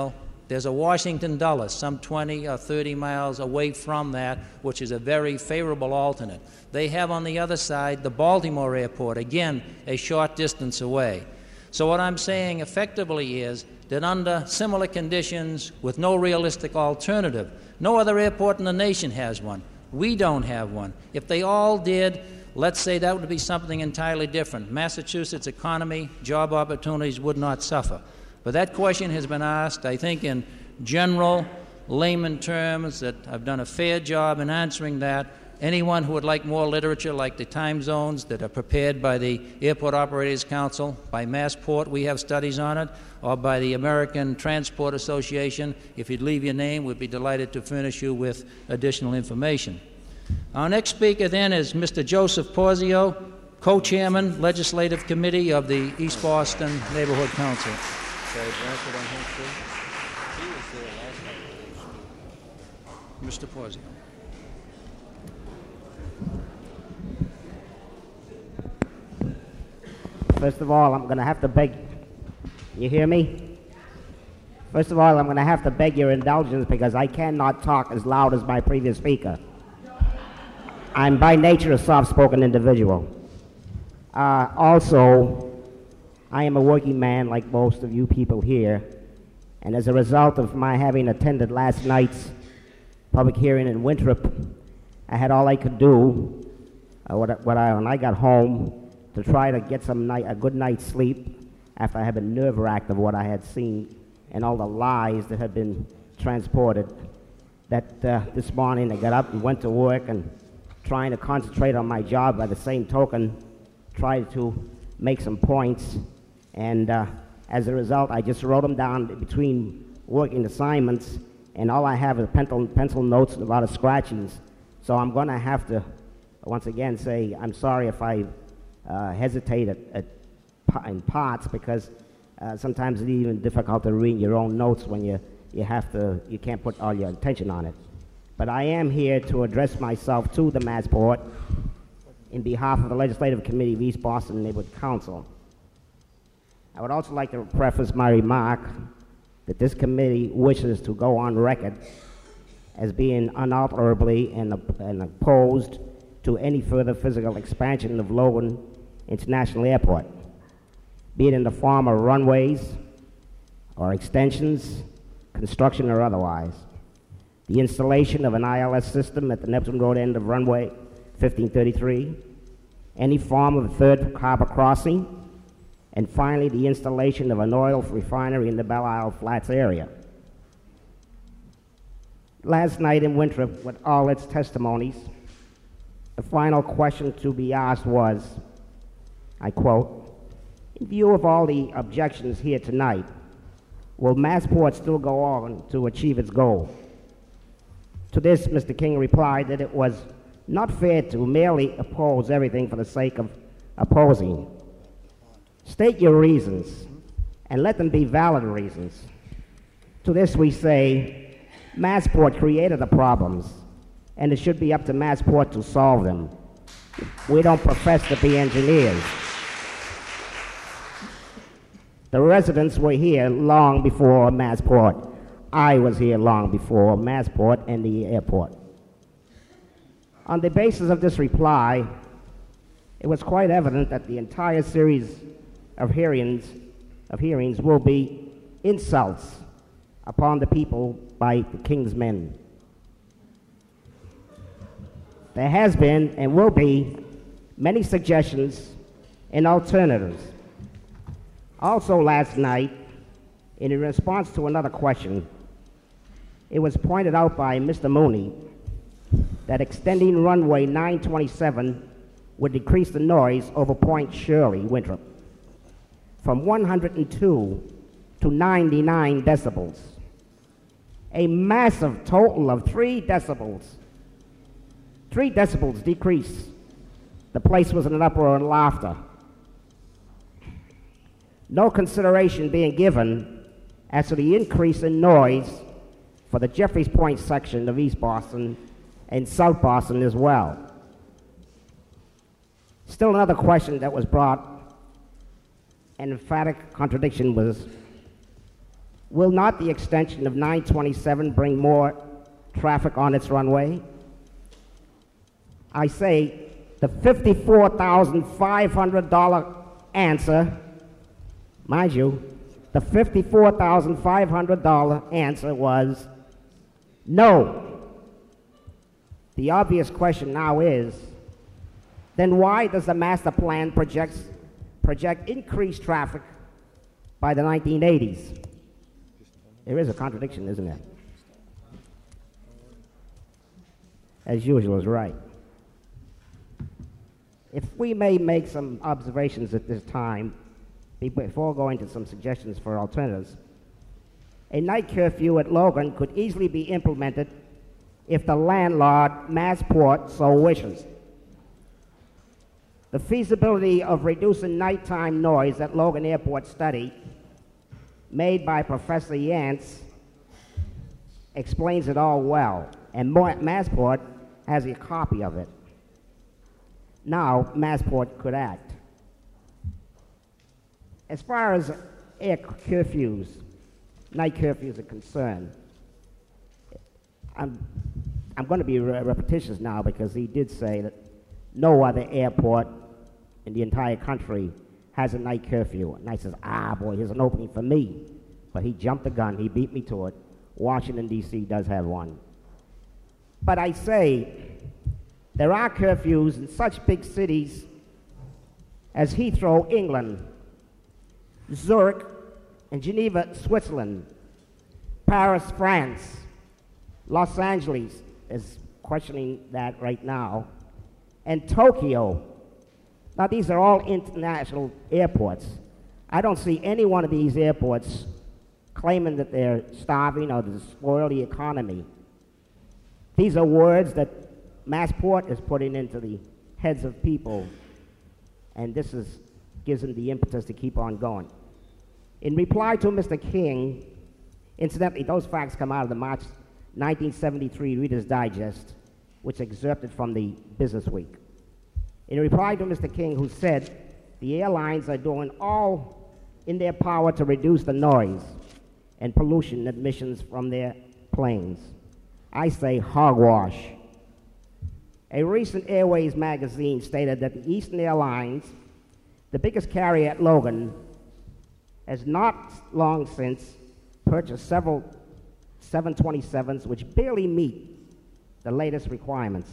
There's a Washington Dulles, some 20 or 30 miles away from that, which is a very favorable alternate. They have on the other side the Baltimore Airport, again, a short distance away. So what I'm saying effectively is that under similar conditions, with no realistic alternative, no other airport in the nation has one. We don't have one. If they all did, let's say that would be something entirely different. Massachusetts' economy, job opportunities would not suffer. But that question has been asked, I think, in general layman terms, that I've done a fair job in answering that. Anyone who would like more literature, like the time zones that are prepared by the Airport Operators Council, by Massport, we have studies on it, or by the American Transport Association, if you'd leave your name, we'd be delighted to furnish you with additional information. Our next speaker then is Mr. Joseph Porzio, co-chairman, Legislative Committee of the East Boston Neighborhood Council. Mr. Porzio. First of all, I'm going to have to beg. You hear me? First of all, I'm going to have to beg your indulgence because I cannot talk as loud as my previous speaker. I'm by nature a soft-spoken individual. Also, I am a working man like most of you people here, and as a result of my having attended last night's public hearing in Winthrop, I had all I could do when I got home to try to get a good night's sleep after I had been nerve-wracked of what I had seen and all the lies that had been transported. That this morning I got up and went to work and trying to concentrate on my job, by the same token, tried to make some points. And as a result, I just wrote them down between working assignments, and all I have is pencil notes and a lot of scratchings. So I'm going to have to, once again, say I'm sorry if I hesitate in parts, because sometimes it's even difficult to read your own notes when you can't put all your attention on it. But I am here to address myself to the Massport in behalf of the Legislative Committee of East Boston Neighborhood Council. I would also like to preface my remark that this committee wishes to go on record as being unalterably and opposed to any further physical expansion of Logan International Airport, be it in the form of runways or extensions, construction or otherwise. The installation of an ILS system at the Neptune Road end of runway 1533, any form of a third harbor crossing, and finally the installation of an oil refinery in the Belle Isle Flats area. Last night in Winthrop, with all its testimonies, the final question to be asked was, I quote, "In view of all the objections here tonight, will Massport still go on to achieve its goal?" To this, Mr. King replied that it was not fair to merely oppose everything for the sake of opposing. State your reasons, and let them be valid reasons. To this we say, Massport created the problems, and it should be up to Massport to solve them. We don't profess to be engineers. The residents were here long before Massport. I was here long before Massport and the airport. On the basis of this reply, it was quite evident that the entire series of hearings will be insults upon the people by the King's men. There has been and will be many suggestions and alternatives. Also last night, in response to another question, it was pointed out by Mr. Mooney that extending runway 927 would decrease the noise over Point Shirley, Winthrop, from 102 to 99 decibels. A massive total of 3 decibels. 3 decibels decrease. The place was in an uproar and laughter. No consideration being given as to the increase in noise for the Jeffreys Point section of East Boston and South Boston as well. Still another question that was brought, an emphatic contradiction was, Will not the extension of 927 bring more traffic on its runway? I say the $54,500 answer, mind you, the $54,500 answer was no. The obvious question now is, then why does the master plan project increased traffic by the 1980s? There is a contradiction, isn't there? As usual, is right. If we may make some observations at this time, before going to some suggestions for alternatives, a night curfew at Logan could easily be implemented if the landlord, Massport, so wishes. The feasibility of reducing nighttime noise at Logan Airport study made by Professor Yance explains it all well, and Massport has a copy of it. Now, Massport could act. As far as air curfews, night curfews are concerned, I'm going to be repetitious now because he did say that no other airport in the entire country has a night curfew. And I says, boy, here's an opening for me. But he jumped the gun. He beat me to it. Washington, D.C. does have one. But I say, there are curfews in such big cities as Heathrow, England, Zurich and Geneva, Switzerland, Paris, France, Los Angeles is questioning that right now, and Tokyo. Now, these are all international airports. I don't see any one of these airports claiming that they're starving or to spoil the economy. These are words that Massport is putting into the heads of people, and this gives them the impetus to keep on going. In reply to Mr. King, incidentally, those facts come out of the March 1973 Reader's Digest, which excerpted from the Business Week. In reply to Mr. King, who said the airlines are doing all in their power to reduce the noise and pollution emissions from their planes, I say hogwash. A recent Airways magazine stated that the Eastern Airlines, the biggest carrier at Logan, has not long since purchased several 727s which barely meet the latest requirements.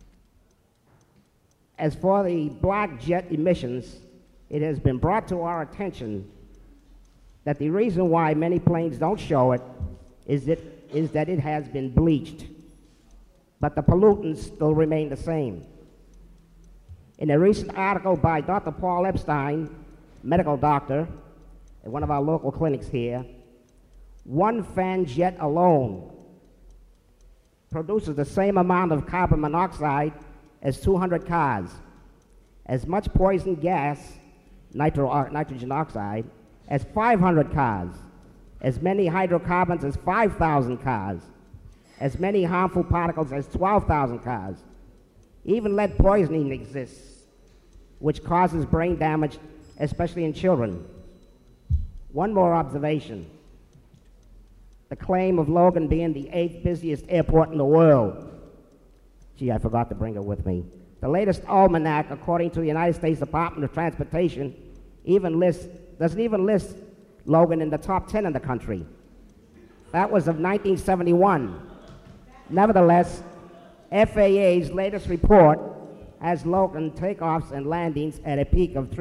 As for the black jet emissions, it has been brought to our attention that the reason why many planes don't show it is that it has been bleached, but the pollutants still remain the same. In a recent article by Dr. Paul Epstein, medical doctor at one of our local clinics here, one fan jet alone produces the same amount of carbon monoxide as 200 cars, as much poison gas, nitrogen oxide, as 500 cars, as many hydrocarbons as 5,000 cars, as many harmful particles as 12,000 cars. Even lead poisoning exists, which causes brain damage, especially in children. One more observation. The claim of Logan being the 8th busiest airport in the world. Gee, I forgot to bring it with me. The latest almanac, according to the United States Department of Transportation, doesn't even list Logan in the top 10 in the country. That was of 1971. Nevertheless, FAA's latest report has Logan takeoffs and landings at a peak of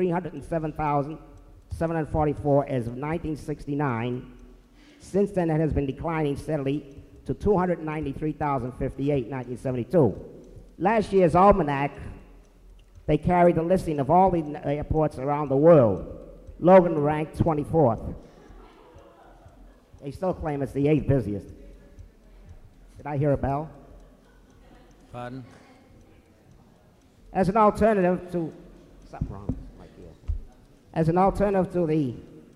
307,744 as of 1969. Since then, it has been declining steadily to 293,058 in 1972. Last year's almanac, they carried a listing of all the airports around the world. Logan ranked 24th. They still claim it's the 8th busiest. Did I hear a bell? Pardon? As an alternative to something wrong right here. As an alternative to the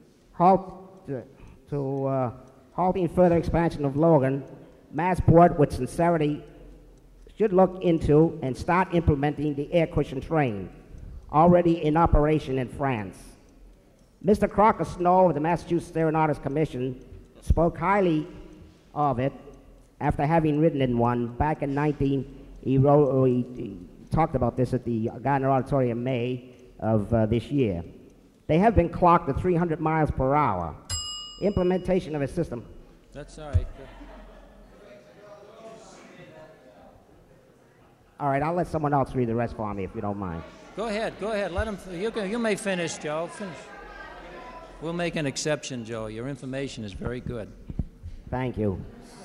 halting further expansion of Logan, Massport, with sincerity, should look into and start implementing the air cushion train, already in operation in France. Mr. Crocker Snow of the Massachusetts Aeronautics Commission spoke highly of it after having ridden in one back in he talked about this at the Gardner Auditorium in May of this year. They have been clocked at 300 miles per hour. Implementation of a system. That's all right. All right, I'll let someone else read the rest for me if you don't mind. Go ahead. Let him. You may finish, Joe. Finish. We'll make an exception, Joe. Your information is very good. Thank you.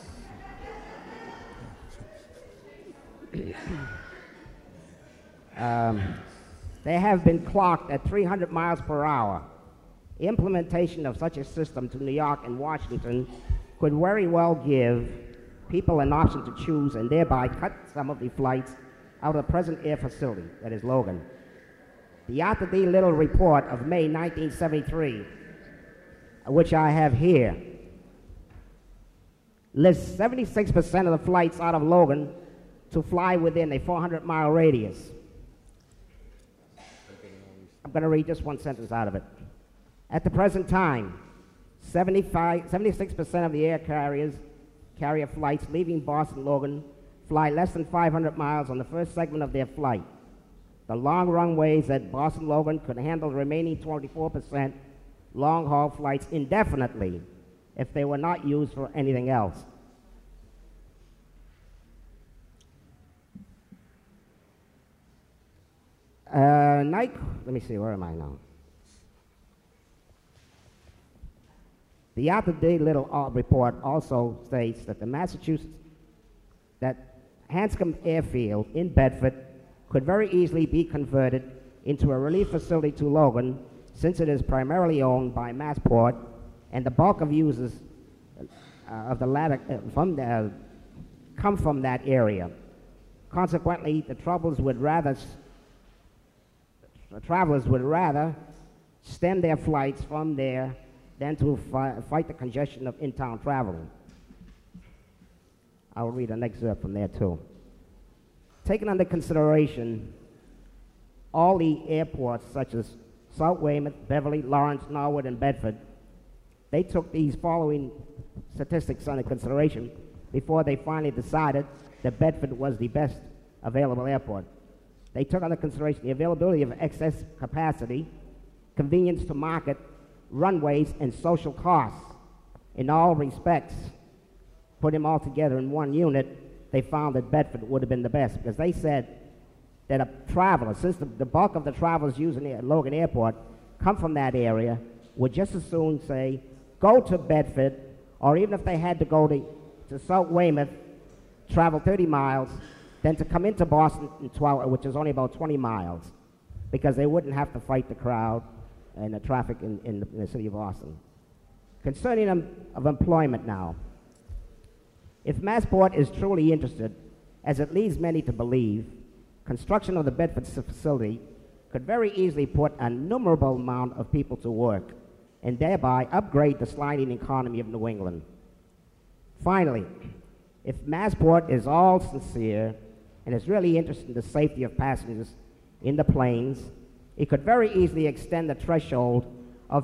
They have been clocked at 300 miles per hour. Implementation of such a system to New York and Washington could very well give people an option to choose and thereby cut some of the flights out of the present air facility, that is Logan. The Arthur D. Little report of May 1973, which I have here, lists 76% of the flights out of Logan to fly within a 400-mile radius. I'm going to read just one sentence out of it. At the present time, 76% of the carrier flights leaving Boston Logan fly less than 500 miles on the first segment of their flight. The long runways at Boston Logan could handle the remaining 24% long-haul flights indefinitely if they were not used for anything else. Let me see, where am I now? The Arthur D. Little report also states that Hanscom Airfield in Bedford could very easily be converted into a relief facility to Logan, since it is primarily owned by Massport, and the bulk of users of the latter come from that area. Consequently, the travelers would rather stem their flights from there than to fight the congestion of in-town traveling. I'll read an excerpt from there too. Taken under consideration all the airports such as South Weymouth, Beverly, Lawrence, Norwood, and Bedford, they took these following statistics under consideration before they finally decided that Bedford was the best available airport. They took under consideration the availability of excess capacity, convenience to market, runways, and social costs. In all respects, put them all together in one unit, they found that Bedford would have been the best, because they said that a traveler, since the bulk of the travelers using the Logan Airport come from that area, would just as soon say, go to Bedford, or even if they had to go to South Weymouth, travel 30 miles, than to come into Boston in 12, which is only about 20 miles, because they wouldn't have to fight the crowd and the traffic in the city of Boston. Concerning of employment now, if Massport is truly interested, as it leads many to believe, construction of the Bedford facility could very easily put an innumerable amount of people to work and thereby upgrade the sliding economy of New England. Finally, if Massport is all sincere and is really interested in the safety of passengers in the planes, it could very easily extend the threshold of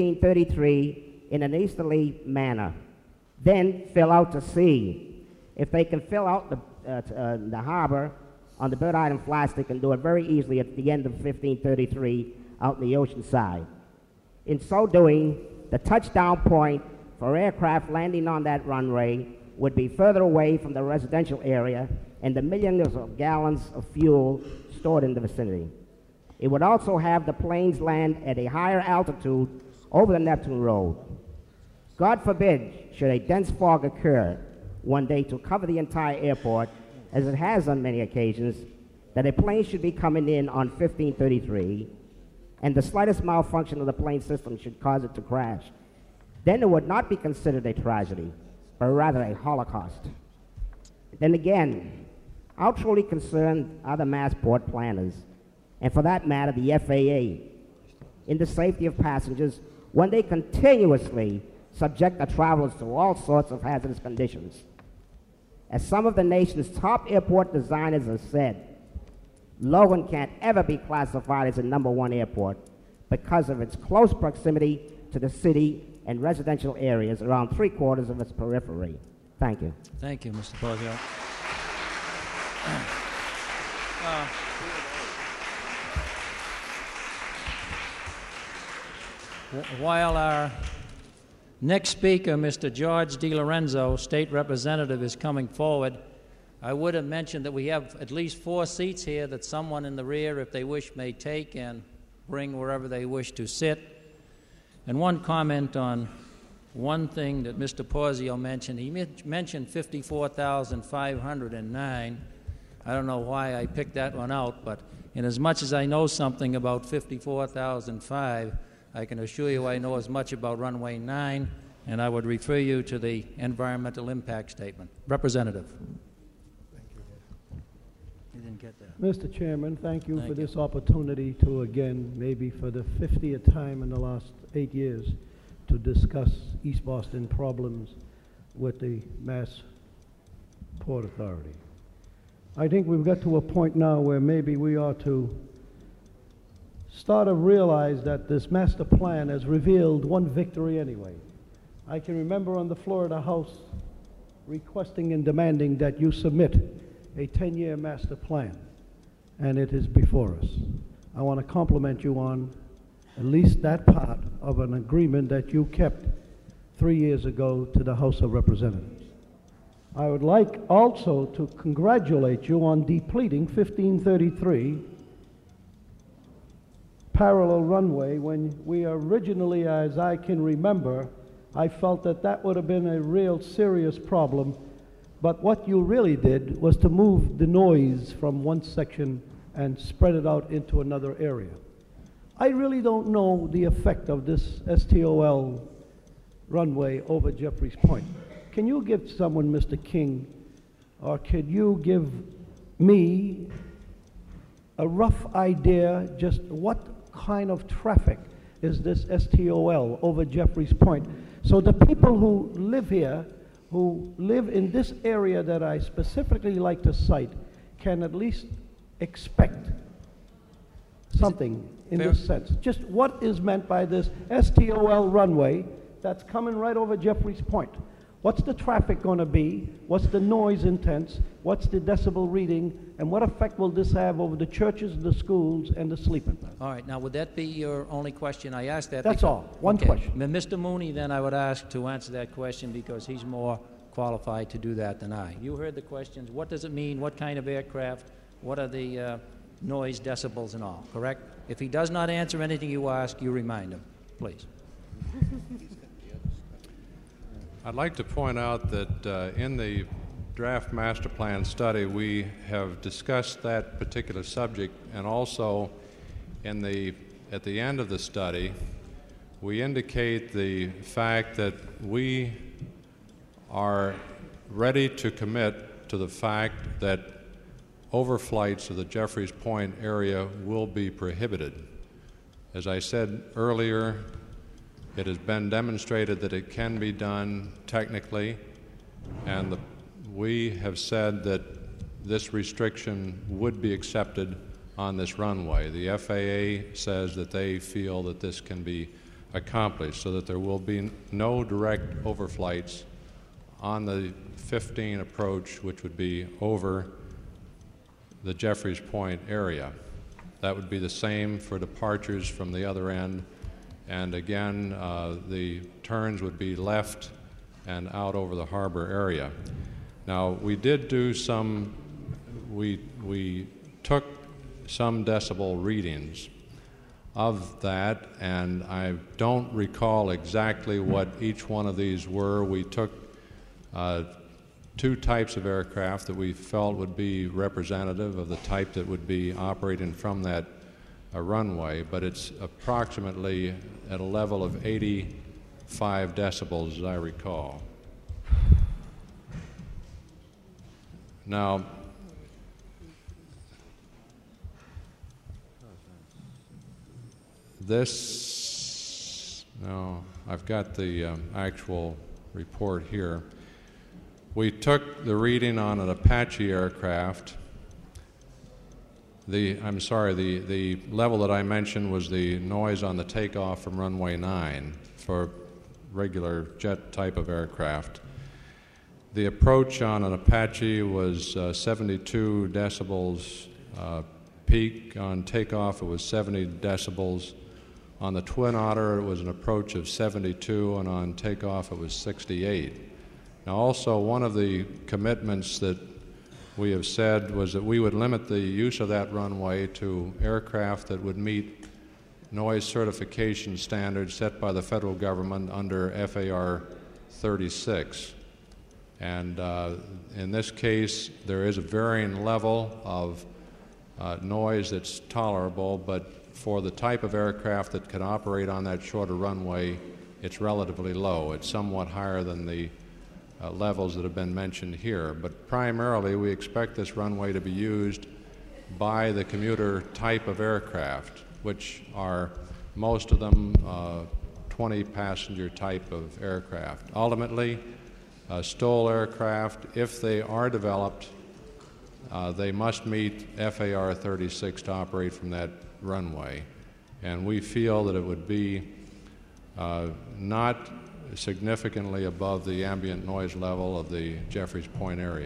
1533 in an easterly manner, then fill out to sea. If they can fill out the harbor on the Bird Island flats, they can do it very easily at the end of 1533 out in the ocean side. In so doing, the touchdown point for aircraft landing on that runway would be further away from the residential area and the millions of gallons of fuel stored in the vicinity. It would also have the planes land at a higher altitude over the Neptune Road. God forbid should a dense fog occur one day to cover the entire airport, as it has on many occasions, that a plane should be coming in on 1533, and the slightest malfunction of the plane system should cause it to crash. Then it would not be considered a tragedy, but rather a holocaust. Then again, how truly concerned are the Massport planners, and for that matter, the FAA, in the safety of passengers when they continuously subject the travelers to all sorts of hazardous conditions? As some of the nation's top airport designers have said, Logan can't ever be classified as a #1 airport because of its close proximity to the city and residential areas around 3/4 of its periphery. Thank you. Thank you, Mr. Posio. While our next speaker, Mr. George DiLorenzo, State Representative, is coming forward, I would have mentioned that we have at least 4 seats here that someone in the rear, if they wish, may take and bring wherever they wish to sit. And one comment on one thing that Mr. Posio mentioned. He mentioned 54,509. I don't know why I picked that one out, but in as much as I know something about 54,005, I can assure you I know as much about Runway 9, and I would refer you to the environmental impact statement. Representative. Thank you. You didn't get that. Mr. Chairman, thank you Thank for you. this opportunity to, again, maybe for the 50th time in the last 8 years, to discuss East Boston problems with the Mass Port Authority. I think we've got to a point now where maybe we ought to start to realize that this master plan has revealed one victory anyway. I can remember on the floor of the House requesting and demanding that you submit a 10-year master plan, and it is before us. I want to compliment you on at least that part of an agreement that you kept 3 years ago to the House of Representatives. I would like also to congratulate you on depleting 1533 parallel runway when we originally, as I can remember, I felt that that would have been a real serious problem. But what you really did was to move the noise from one section and spread it out into another area. I really don't know the effect of this STOL runway over Jeffries Point. Can you give someone, Mr. King, or could you give me a rough idea just what kind of traffic is this STOL over Jeffries Point, so the people who live here, who live in this area that I specifically like to cite, can at least expect something in this sense. Just what is meant by this STOL runway that's coming right over Jeffries Point? What's the traffic going to be? What's the noise intense? What's the decibel reading? And what effect will this have over the churches, the schools, and the sleeping? All right. Now, would that be your only question? I asked that. That's all. One question. Mr. Mooney, then I would ask to answer that question because he's more qualified to do that than I. You heard the questions. What does it mean? What kind of aircraft? What are the noise decibels and all, correct? If he does not answer anything you ask, you remind him, please. I'd like to point out that in the draft master plan study, we have discussed that particular subject, and also at the end of the study, we indicate the fact that we are ready to commit to the fact that overflights of the Jeffries Point area will be prohibited. As I said earlier, it has been demonstrated that it can be done technically, and we have said that this restriction would be accepted on this runway. The FAA says that they feel that this can be accomplished so that there will be no direct overflights on the 15 approach, which would be over the Jeffries Point area. That would be the same for departures from the other end. And again, the turns would be left and out over the harbor area. Now, we did do some, we took some decibel readings of that, and I don't recall exactly what each one of these were. We took 2 types of aircraft that we felt would be representative of the type that would be operating from that runway, but it's approximately at a level of 85 decibels, as I recall. Now, I've got the actual report here. We took the reading on an Apache aircraft. The level that I mentioned was the noise on the takeoff from runway 9 for regular jet type of aircraft. The approach on an Apache was 72 decibels peak. On takeoff, it was 70 decibels. On the Twin Otter, it was an approach of 72, and on takeoff, it was 68. Now, also, one of the commitments that we have said was that we would limit the use of that runway to aircraft that would meet noise certification standards set by the federal government under FAR 36. And in this case, there is a varying level of noise that's tolerable, but for the type of aircraft that can operate on that shorter runway, it's relatively low. It's somewhat higher than the levels that have been mentioned here. But primarily, we expect this runway to be used by the commuter type of aircraft, which are most of them 20-passenger type of aircraft. Ultimately, STOL aircraft, if they are developed, they must meet FAR 36 to operate from that runway. And we feel that it would be not significantly above the ambient noise level of the Jeffreys Point area.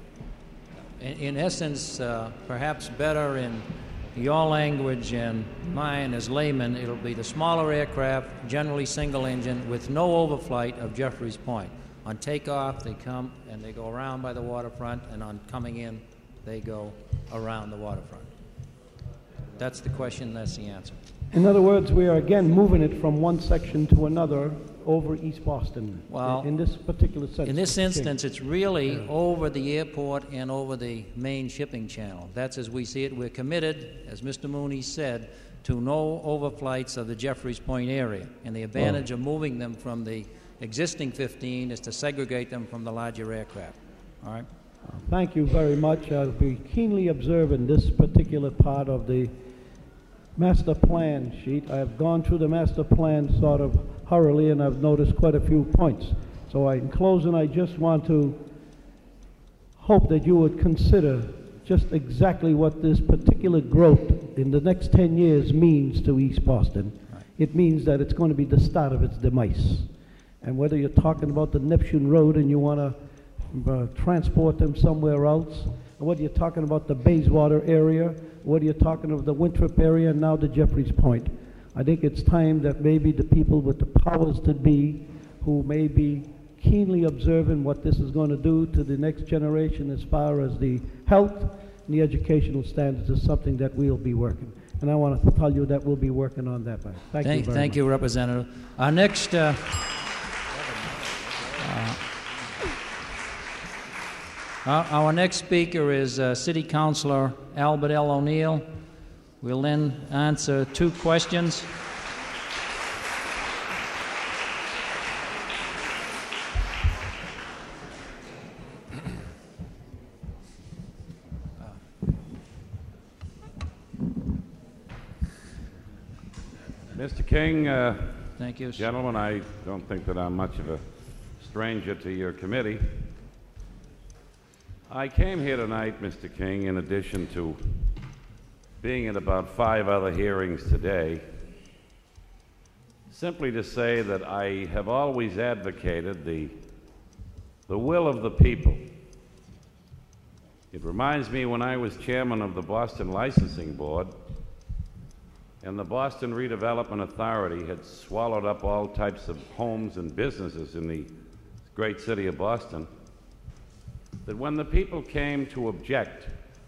In essence, perhaps better in your language and mine as laymen, it'll be the smaller aircraft, generally single engine, with no overflight of Jeffreys Point. On takeoff, they come and they go around by the waterfront, and on coming in, they go around the waterfront. That's the question, that's the answer. In other words, we are again moving it from one section to another over East Boston. Well, in this particular sense. In this instance, it's really over the airport and over the main shipping channel. That's as we see it. We're committed, as Mr. Mooney said, to no overflights of the Jeffreys Point area. And the advantage of moving them from the existing 15 is to segregate them from the larger aircraft. All right? Thank you very much. I'll be keenly observing this particular part of the master plan sheet. I have gone through the master plan sort of hurriedly, and I've noticed quite a few points. So in closing, I just want to hope that you would consider just exactly what this particular growth in the next 10 years means to East Boston. Right. It means that it's going to be the start of its demise. And whether you're talking about the Neptune Road and you want to transport them somewhere else, and whether you're talking about the Bayswater area, whether you're talking of the Winthrop area, and now the Jeffreys Point. I think it's time that maybe the people with the powers to be, who may be keenly observing what this is going to do to the next generation as far as the health and the educational standards, is something that we'll be working. And I want to tell you that we'll be working on that. Thank you very much. Thank you, Representative. Our next... Our next speaker is City Councilor Albert L. O'Neill. We'll then answer 2 questions. Mr. King, thank you, gentlemen, I don't think that I'm much of a stranger to your committee. I came here tonight, Mr. King, in addition to being at about 5 other hearings today, simply to say that I have always advocated the will of the people. It reminds me when I was chairman of the Boston Licensing Board, and the Boston Redevelopment Authority had swallowed up all types of homes and businesses in the great city of Boston, that when the people came to object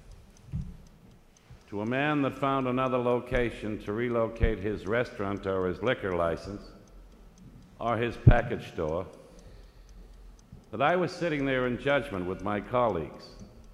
to a man that found another location to relocate his restaurant or his liquor license or his package store, that I was sitting there in judgment with my colleagues.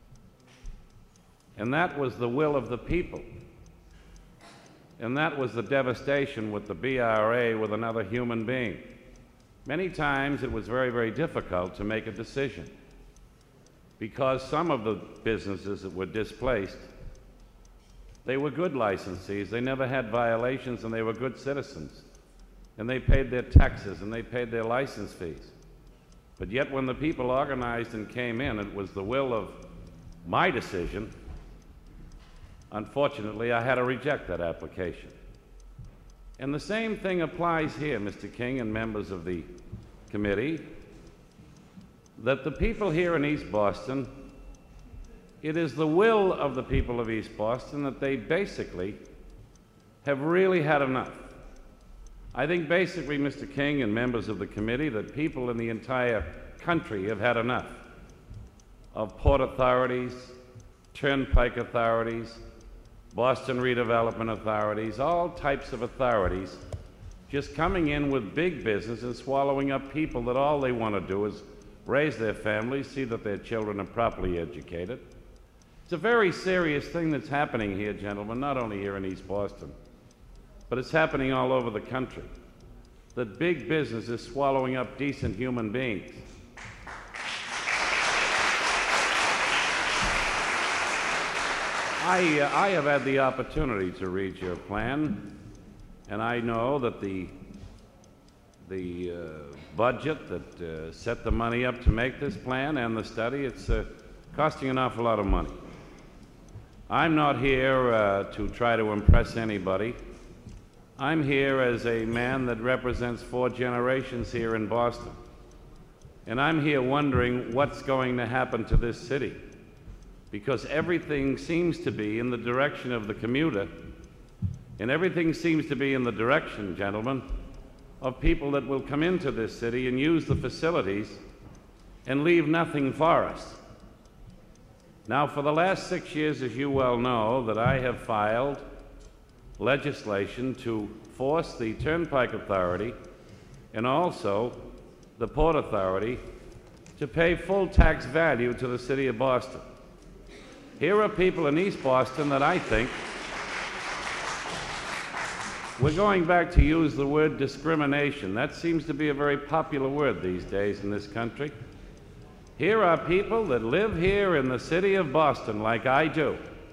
And that was the will of the people. And that was the devastation with the BRA with another human being. Many times it was very, very difficult to make a decision, because some of the businesses that were displaced, they were good licensees. They never had violations, and they were good citizens. And they paid their taxes, and they paid their license fees. But yet when the people organized and came in, it was the will of my decision. Unfortunately, I had to reject that application. And the same thing applies here, Mr. King and members of the committee, that the people here in East Boston, it is the will of the people of East Boston that they basically have really had enough. I think basically, Mr. King and members of the committee, that people in the entire country have had enough of port authorities, turnpike authorities, Boston redevelopment authorities, all types of authorities just coming in with big business and swallowing up people that all they want to do is raise their families, see that their children are properly educated. It's a very serious thing that's happening here, gentlemen, not only here in East Boston, but it's happening all over the country, that big business is swallowing up decent human beings. I have had the opportunity to read your plan, and I know that the budget that set the money up to make this plan and the study, it's costing an awful lot of money. I'm not here to try to impress anybody. I'm here as a man that represents 4 generations here in Boston, and I'm here wondering what's going to happen to this city, because everything seems to be in the direction of the commuter, and everything seems to be in the direction, gentlemen, of people that will come into this city and use the facilities and leave nothing for us. Now, for the last 6 years, as you well know, that I have filed legislation to force the Turnpike Authority and also the Port Authority to pay full tax value to the city of Boston. Here are people in East Boston that I think, we're going back to use the word discrimination. That seems to be a very popular word these days in this country. Here are people that live here in the city of Boston like I do.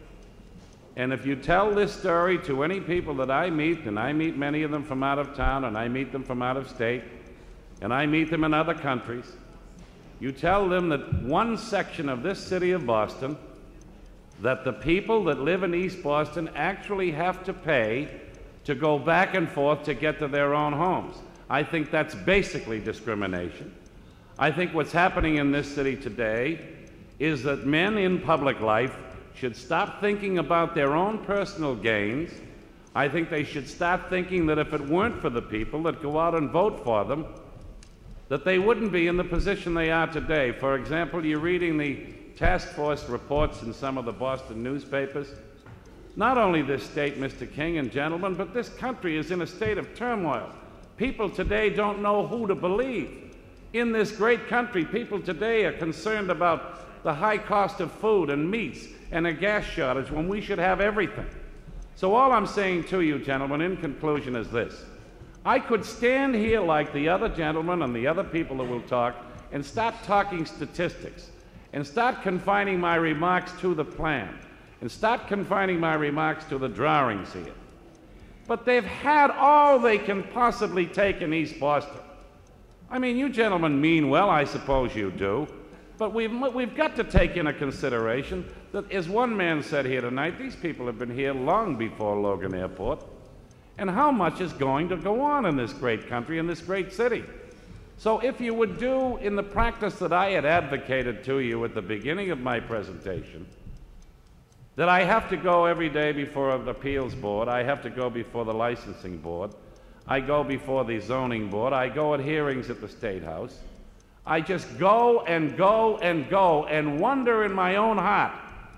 And if you tell this story to any people that I meet, and I meet many of them from out of town, and I meet them from out of state, and I meet them in other countries, you tell them that one section of this city of Boston, that the people that live in East Boston actually have to pay to go back and forth to get to their own homes. I think that's basically discrimination. I think what's happening in this city today is that men in public life should stop thinking about their own personal gains. I think they should start thinking that if it weren't for the people that go out and vote for them, that they wouldn't be in the position they are today. For example, you're reading the task force reports in some of the Boston newspapers. Not only this state, Mr. King and gentlemen, but this country is in a state of turmoil. People today don't know who to believe. In this great country, people today are concerned about the high cost of food and meats and a gas shortage when we should have everything. So all I'm saying to you, gentlemen, in conclusion is this. I could stand here like the other gentlemen and the other people that will talk and start talking statistics and start confining my remarks to the plan and start confining my remarks to the drawings here. But they've had all they can possibly take in East Boston. I mean, you gentlemen mean well, I suppose you do, but we've got to take into consideration that, as one man said here tonight, these people have been here long before Logan Airport, and how much is going to go on in this great country, in this great city. So if you would do in the practice that I had advocated to you at the beginning of my presentation, that I have to go every day before an appeals board, I have to go before the licensing board, I go before the zoning board, I go at hearings at the State House, I just go and go and go and wonder in my own heart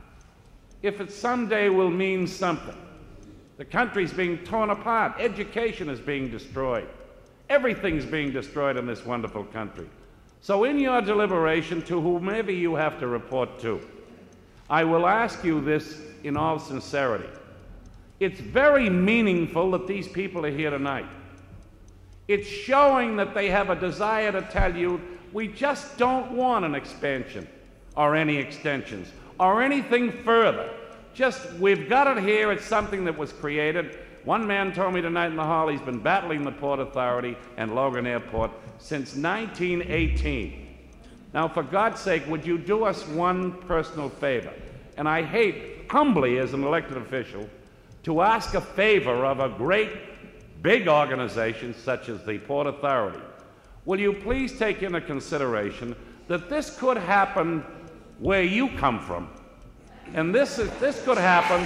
if it someday will mean something. The country's being torn apart, education is being destroyed, everything's being destroyed in this wonderful country. So in your deliberation, to whomever you have to report to, I will ask you this in all sincerity. It's very meaningful that these people are here tonight. It's showing that they have a desire to tell you, we just don't want an expansion or any extensions or anything further. Just, we've got it here, it's something that was created. One man told me tonight in the hall he's been battling the Port Authority and Logan Airport since 1918. Now, for God's sake, would you do us one personal favor? And I hate, humbly as an elected official, to ask a favor of a great big organizations such as the Port Authority, will you please take into consideration that this could happen where you come from? And this could happen.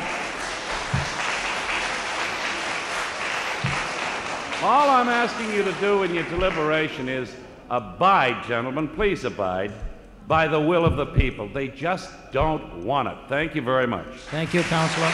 All I'm asking you to do in your deliberation is abide, gentlemen, please abide, by the will of the people. They just don't want it. Thank you very much. Thank you, Councilor.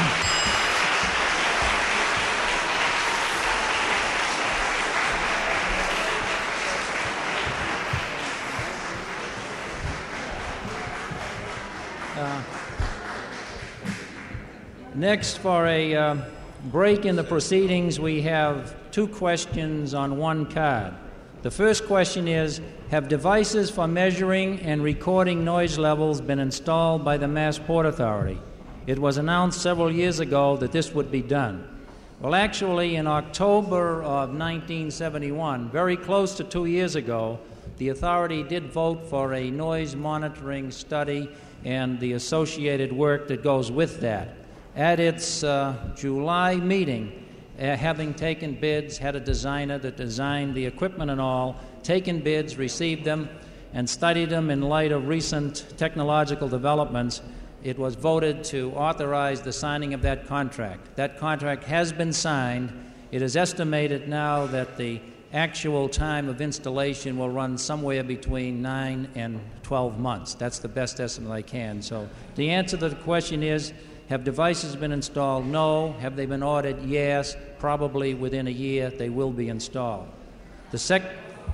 Next, for a break in the proceedings, we have two questions on one card. The first question is, have devices for measuring and recording noise levels been installed by the Mass Port Authority? It was announced several years ago that this would be done. Well, actually, in October of 1971, very close to 2 years ago, the authority did vote for a noise monitoring study and the associated work that goes with that. At its July meeting, having taken bids, had a designer that designed the equipment and all, taken bids, received them, and studied them in light of recent technological developments, it was voted to authorize the signing of that contract. That contract has been signed. It is estimated now that the actual time of installation will run somewhere between 9 and 12 months. That's the best estimate I can. So the answer to the question is, have devices been installed? No. Have they been ordered? Yes. Probably within a year they will be installed. The second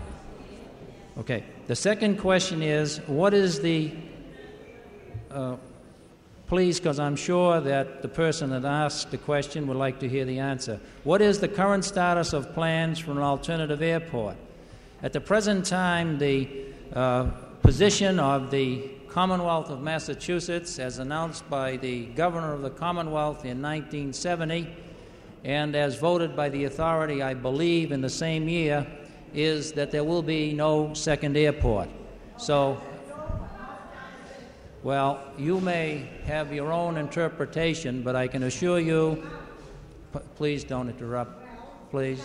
question is, what is the please, because I'm sure that the person that asked the question would like to hear the answer. What is the current status of plans for an alternative airport? At the present time, the position of the Commonwealth of Massachusetts, as announced by the Governor of the Commonwealth in 1970, and as voted by the authority, I believe, in the same year, is that there will be no second airport. So, well, you may have your own interpretation, but I can assure you, please don't interrupt, please.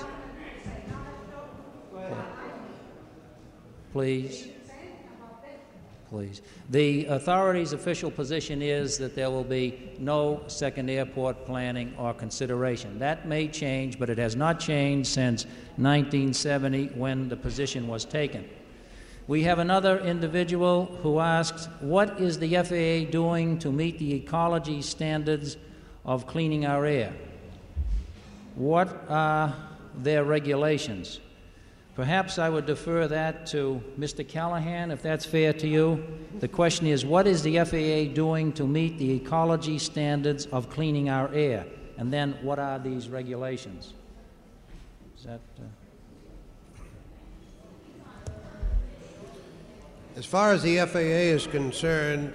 Please. Please. The authority's official position is that there will be no second airport planning or consideration. That may change, but it has not changed since 1970 when the position was taken. We have another individual who asks, what is the FAA doing to meet the ecology standards of cleaning our air? What are their regulations? Perhaps I would defer that to Mr. Callahan, if that's fair to you. The question is, what is the FAA doing to meet the ecology standards of cleaning our air? And then, what are these regulations? Is that... As far as the FAA is concerned,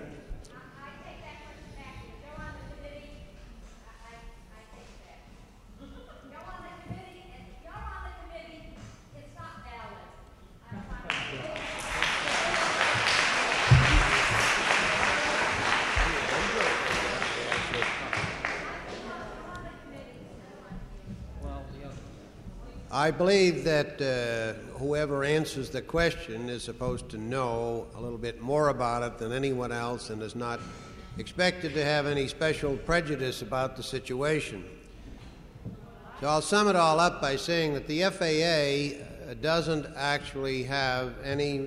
I believe that whoever answers the question is supposed to know a little bit more about it than anyone else and is not expected to have any special prejudice about the situation. So I'll sum it all up by saying that the FAA doesn't actually have any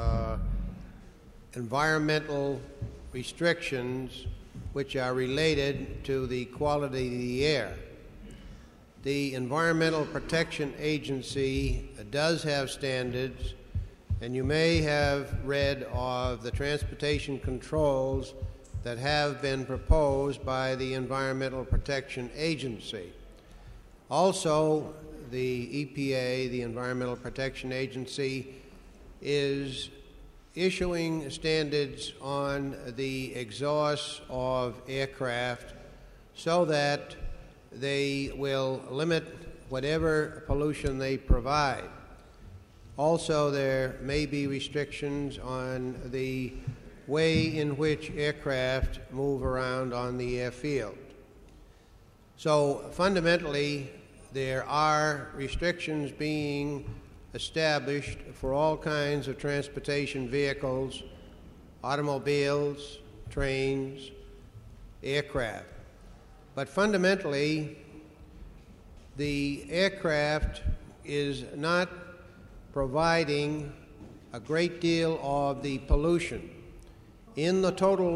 environmental restrictions which are related to the quality of the air. The Environmental Protection Agency does have standards, and you may have read of the transportation controls that have been proposed by the Environmental Protection Agency. Also, the EPA, the Environmental Protection Agency, is issuing standards on the exhausts of aircraft so that they will limit whatever pollution they provide. Also, there may be restrictions on the way in which aircraft move around on the airfield. So fundamentally, there are restrictions being established for all kinds of transportation vehicles, automobiles, trains, aircraft. But fundamentally, the aircraft is not providing a great deal of the pollution. In the total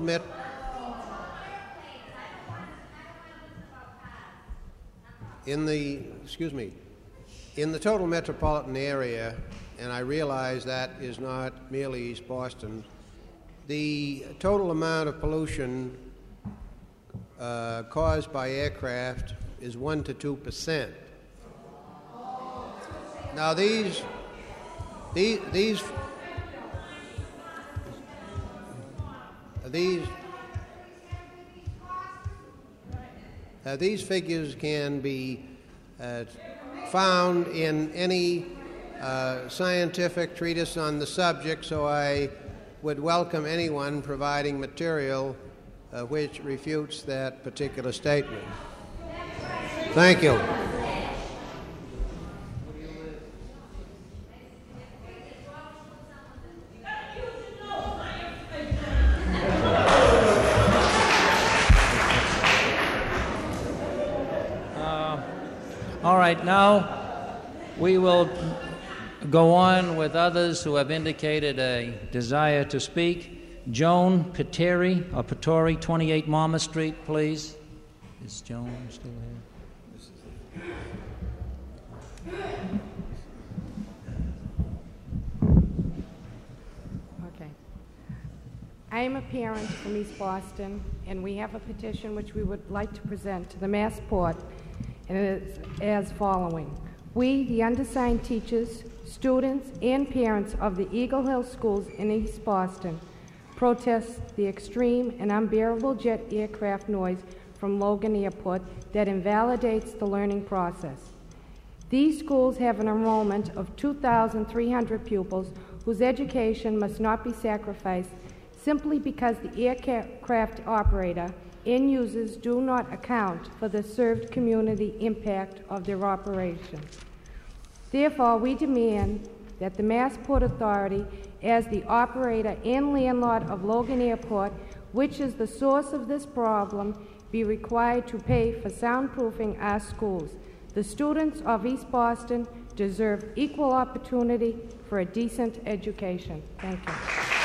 in the total metropolitan area, and I realize that is not merely East Boston, the total amount of pollution caused by aircraft is 1 to 2%. Now these figures can be found in any scientific treatise on the subject, so I would welcome anyone providing material which refutes that particular statement. Thank you. All right, now we will go on with others who have indicated a desire to speak. Joan Piteri, or Pittori, 28 Monmouth Street, please. Is Joan still here? Okay. I am a parent from East Boston, and we have a petition which we would like to present to the Massport, and it is as following. We, the undersigned teachers, students, and parents of the Eagle Hill schools in East Boston, protest the extreme and unbearable jet aircraft noise from Logan Airport that invalidates the learning process. These schools have an enrollment of 2,300 pupils whose education must not be sacrificed simply because the aircraft operator and users do not account for the served community impact of their operation. Therefore, we demand that the Massport Authority, as the operator and landlord of Logan Airport, which is the source of this problem, be required to pay for soundproofing our schools. The students of East Boston deserve equal opportunity for a decent education. Thank you.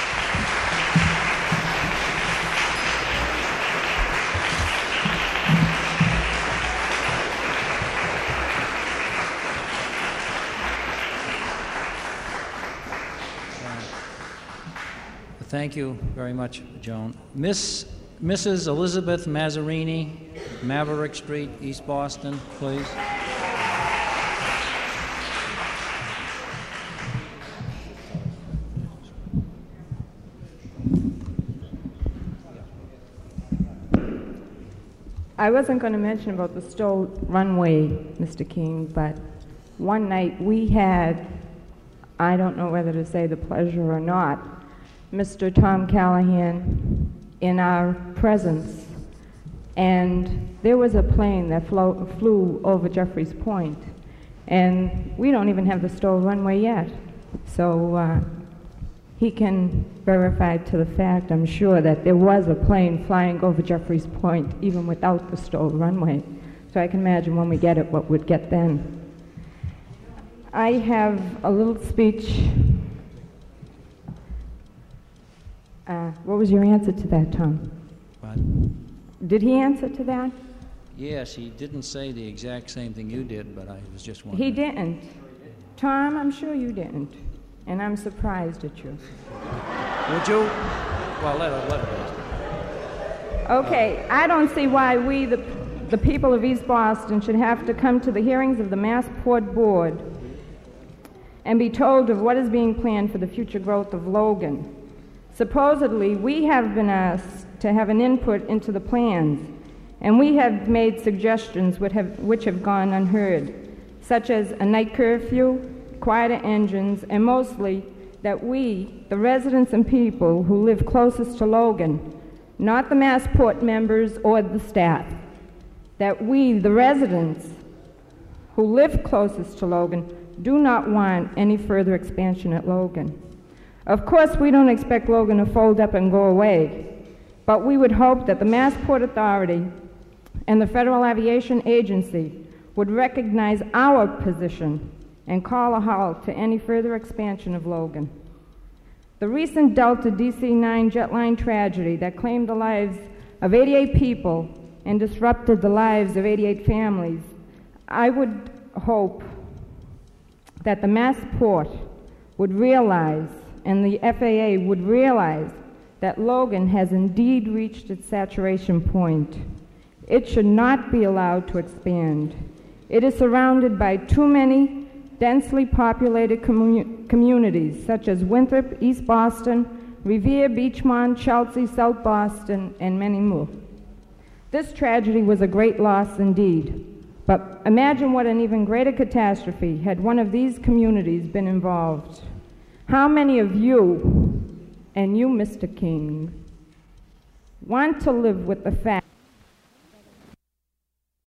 Thank you very much, Joan. Mrs. Elizabeth Mazzarini, Maverick Street, East Boston, please. I wasn't going to mention about the Stowe runway, Mr. King, but one night we had, I don't know whether to say the pleasure or not, Mr. Tom Callahan in our presence, and there was a plane that flew over Jeffries Point, and we don't even have the Stowe runway yet. So he can verify to the fact, I'm sure, that there was a plane flying over Jeffries Point even without the Stowe runway. So I can imagine when we get it what we'd get then. I have a little speech. What was your answer to that, Tom? What? Did he answer to that? Yes, he didn't say the exact same thing you did, but I was just wondering. He didn't. Tom, I'm sure you didn't. And I'm surprised at you. Would you? Well, let her. Okay, I don't see why we, the people of East Boston, should have to come to the hearings of the Massport Board and be told of what is being planned for the future growth of Logan. Supposedly, we have been asked to have an input into the plans, and we have made suggestions which have gone unheard, such as a night curfew, quieter engines, and mostly that we, the residents and people who live closest to Logan, not the Massport members or the staff, that we, the residents who live closest to Logan do not want any further expansion at Logan. Of course, we don't expect Logan to fold up and go away, but we would hope that the Massport Authority and the Federal Aviation Agency would recognize our position and call a halt to any further expansion of Logan. The recent Delta DC-9 jetline tragedy that claimed the lives of 88 people and disrupted the lives of 88 families, I would hope that the Massport would realize, and the FAA would realize, that Logan has indeed reached its saturation point. It should not be allowed to expand. It is surrounded by too many densely populated communities such as Winthrop, East Boston, Revere, Beachmont, Chelsea, South Boston, and many more. This tragedy was a great loss indeed, but imagine what an even greater catastrophe had one of these communities been involved. How many of you, and you, Mr. King, want to live with the fact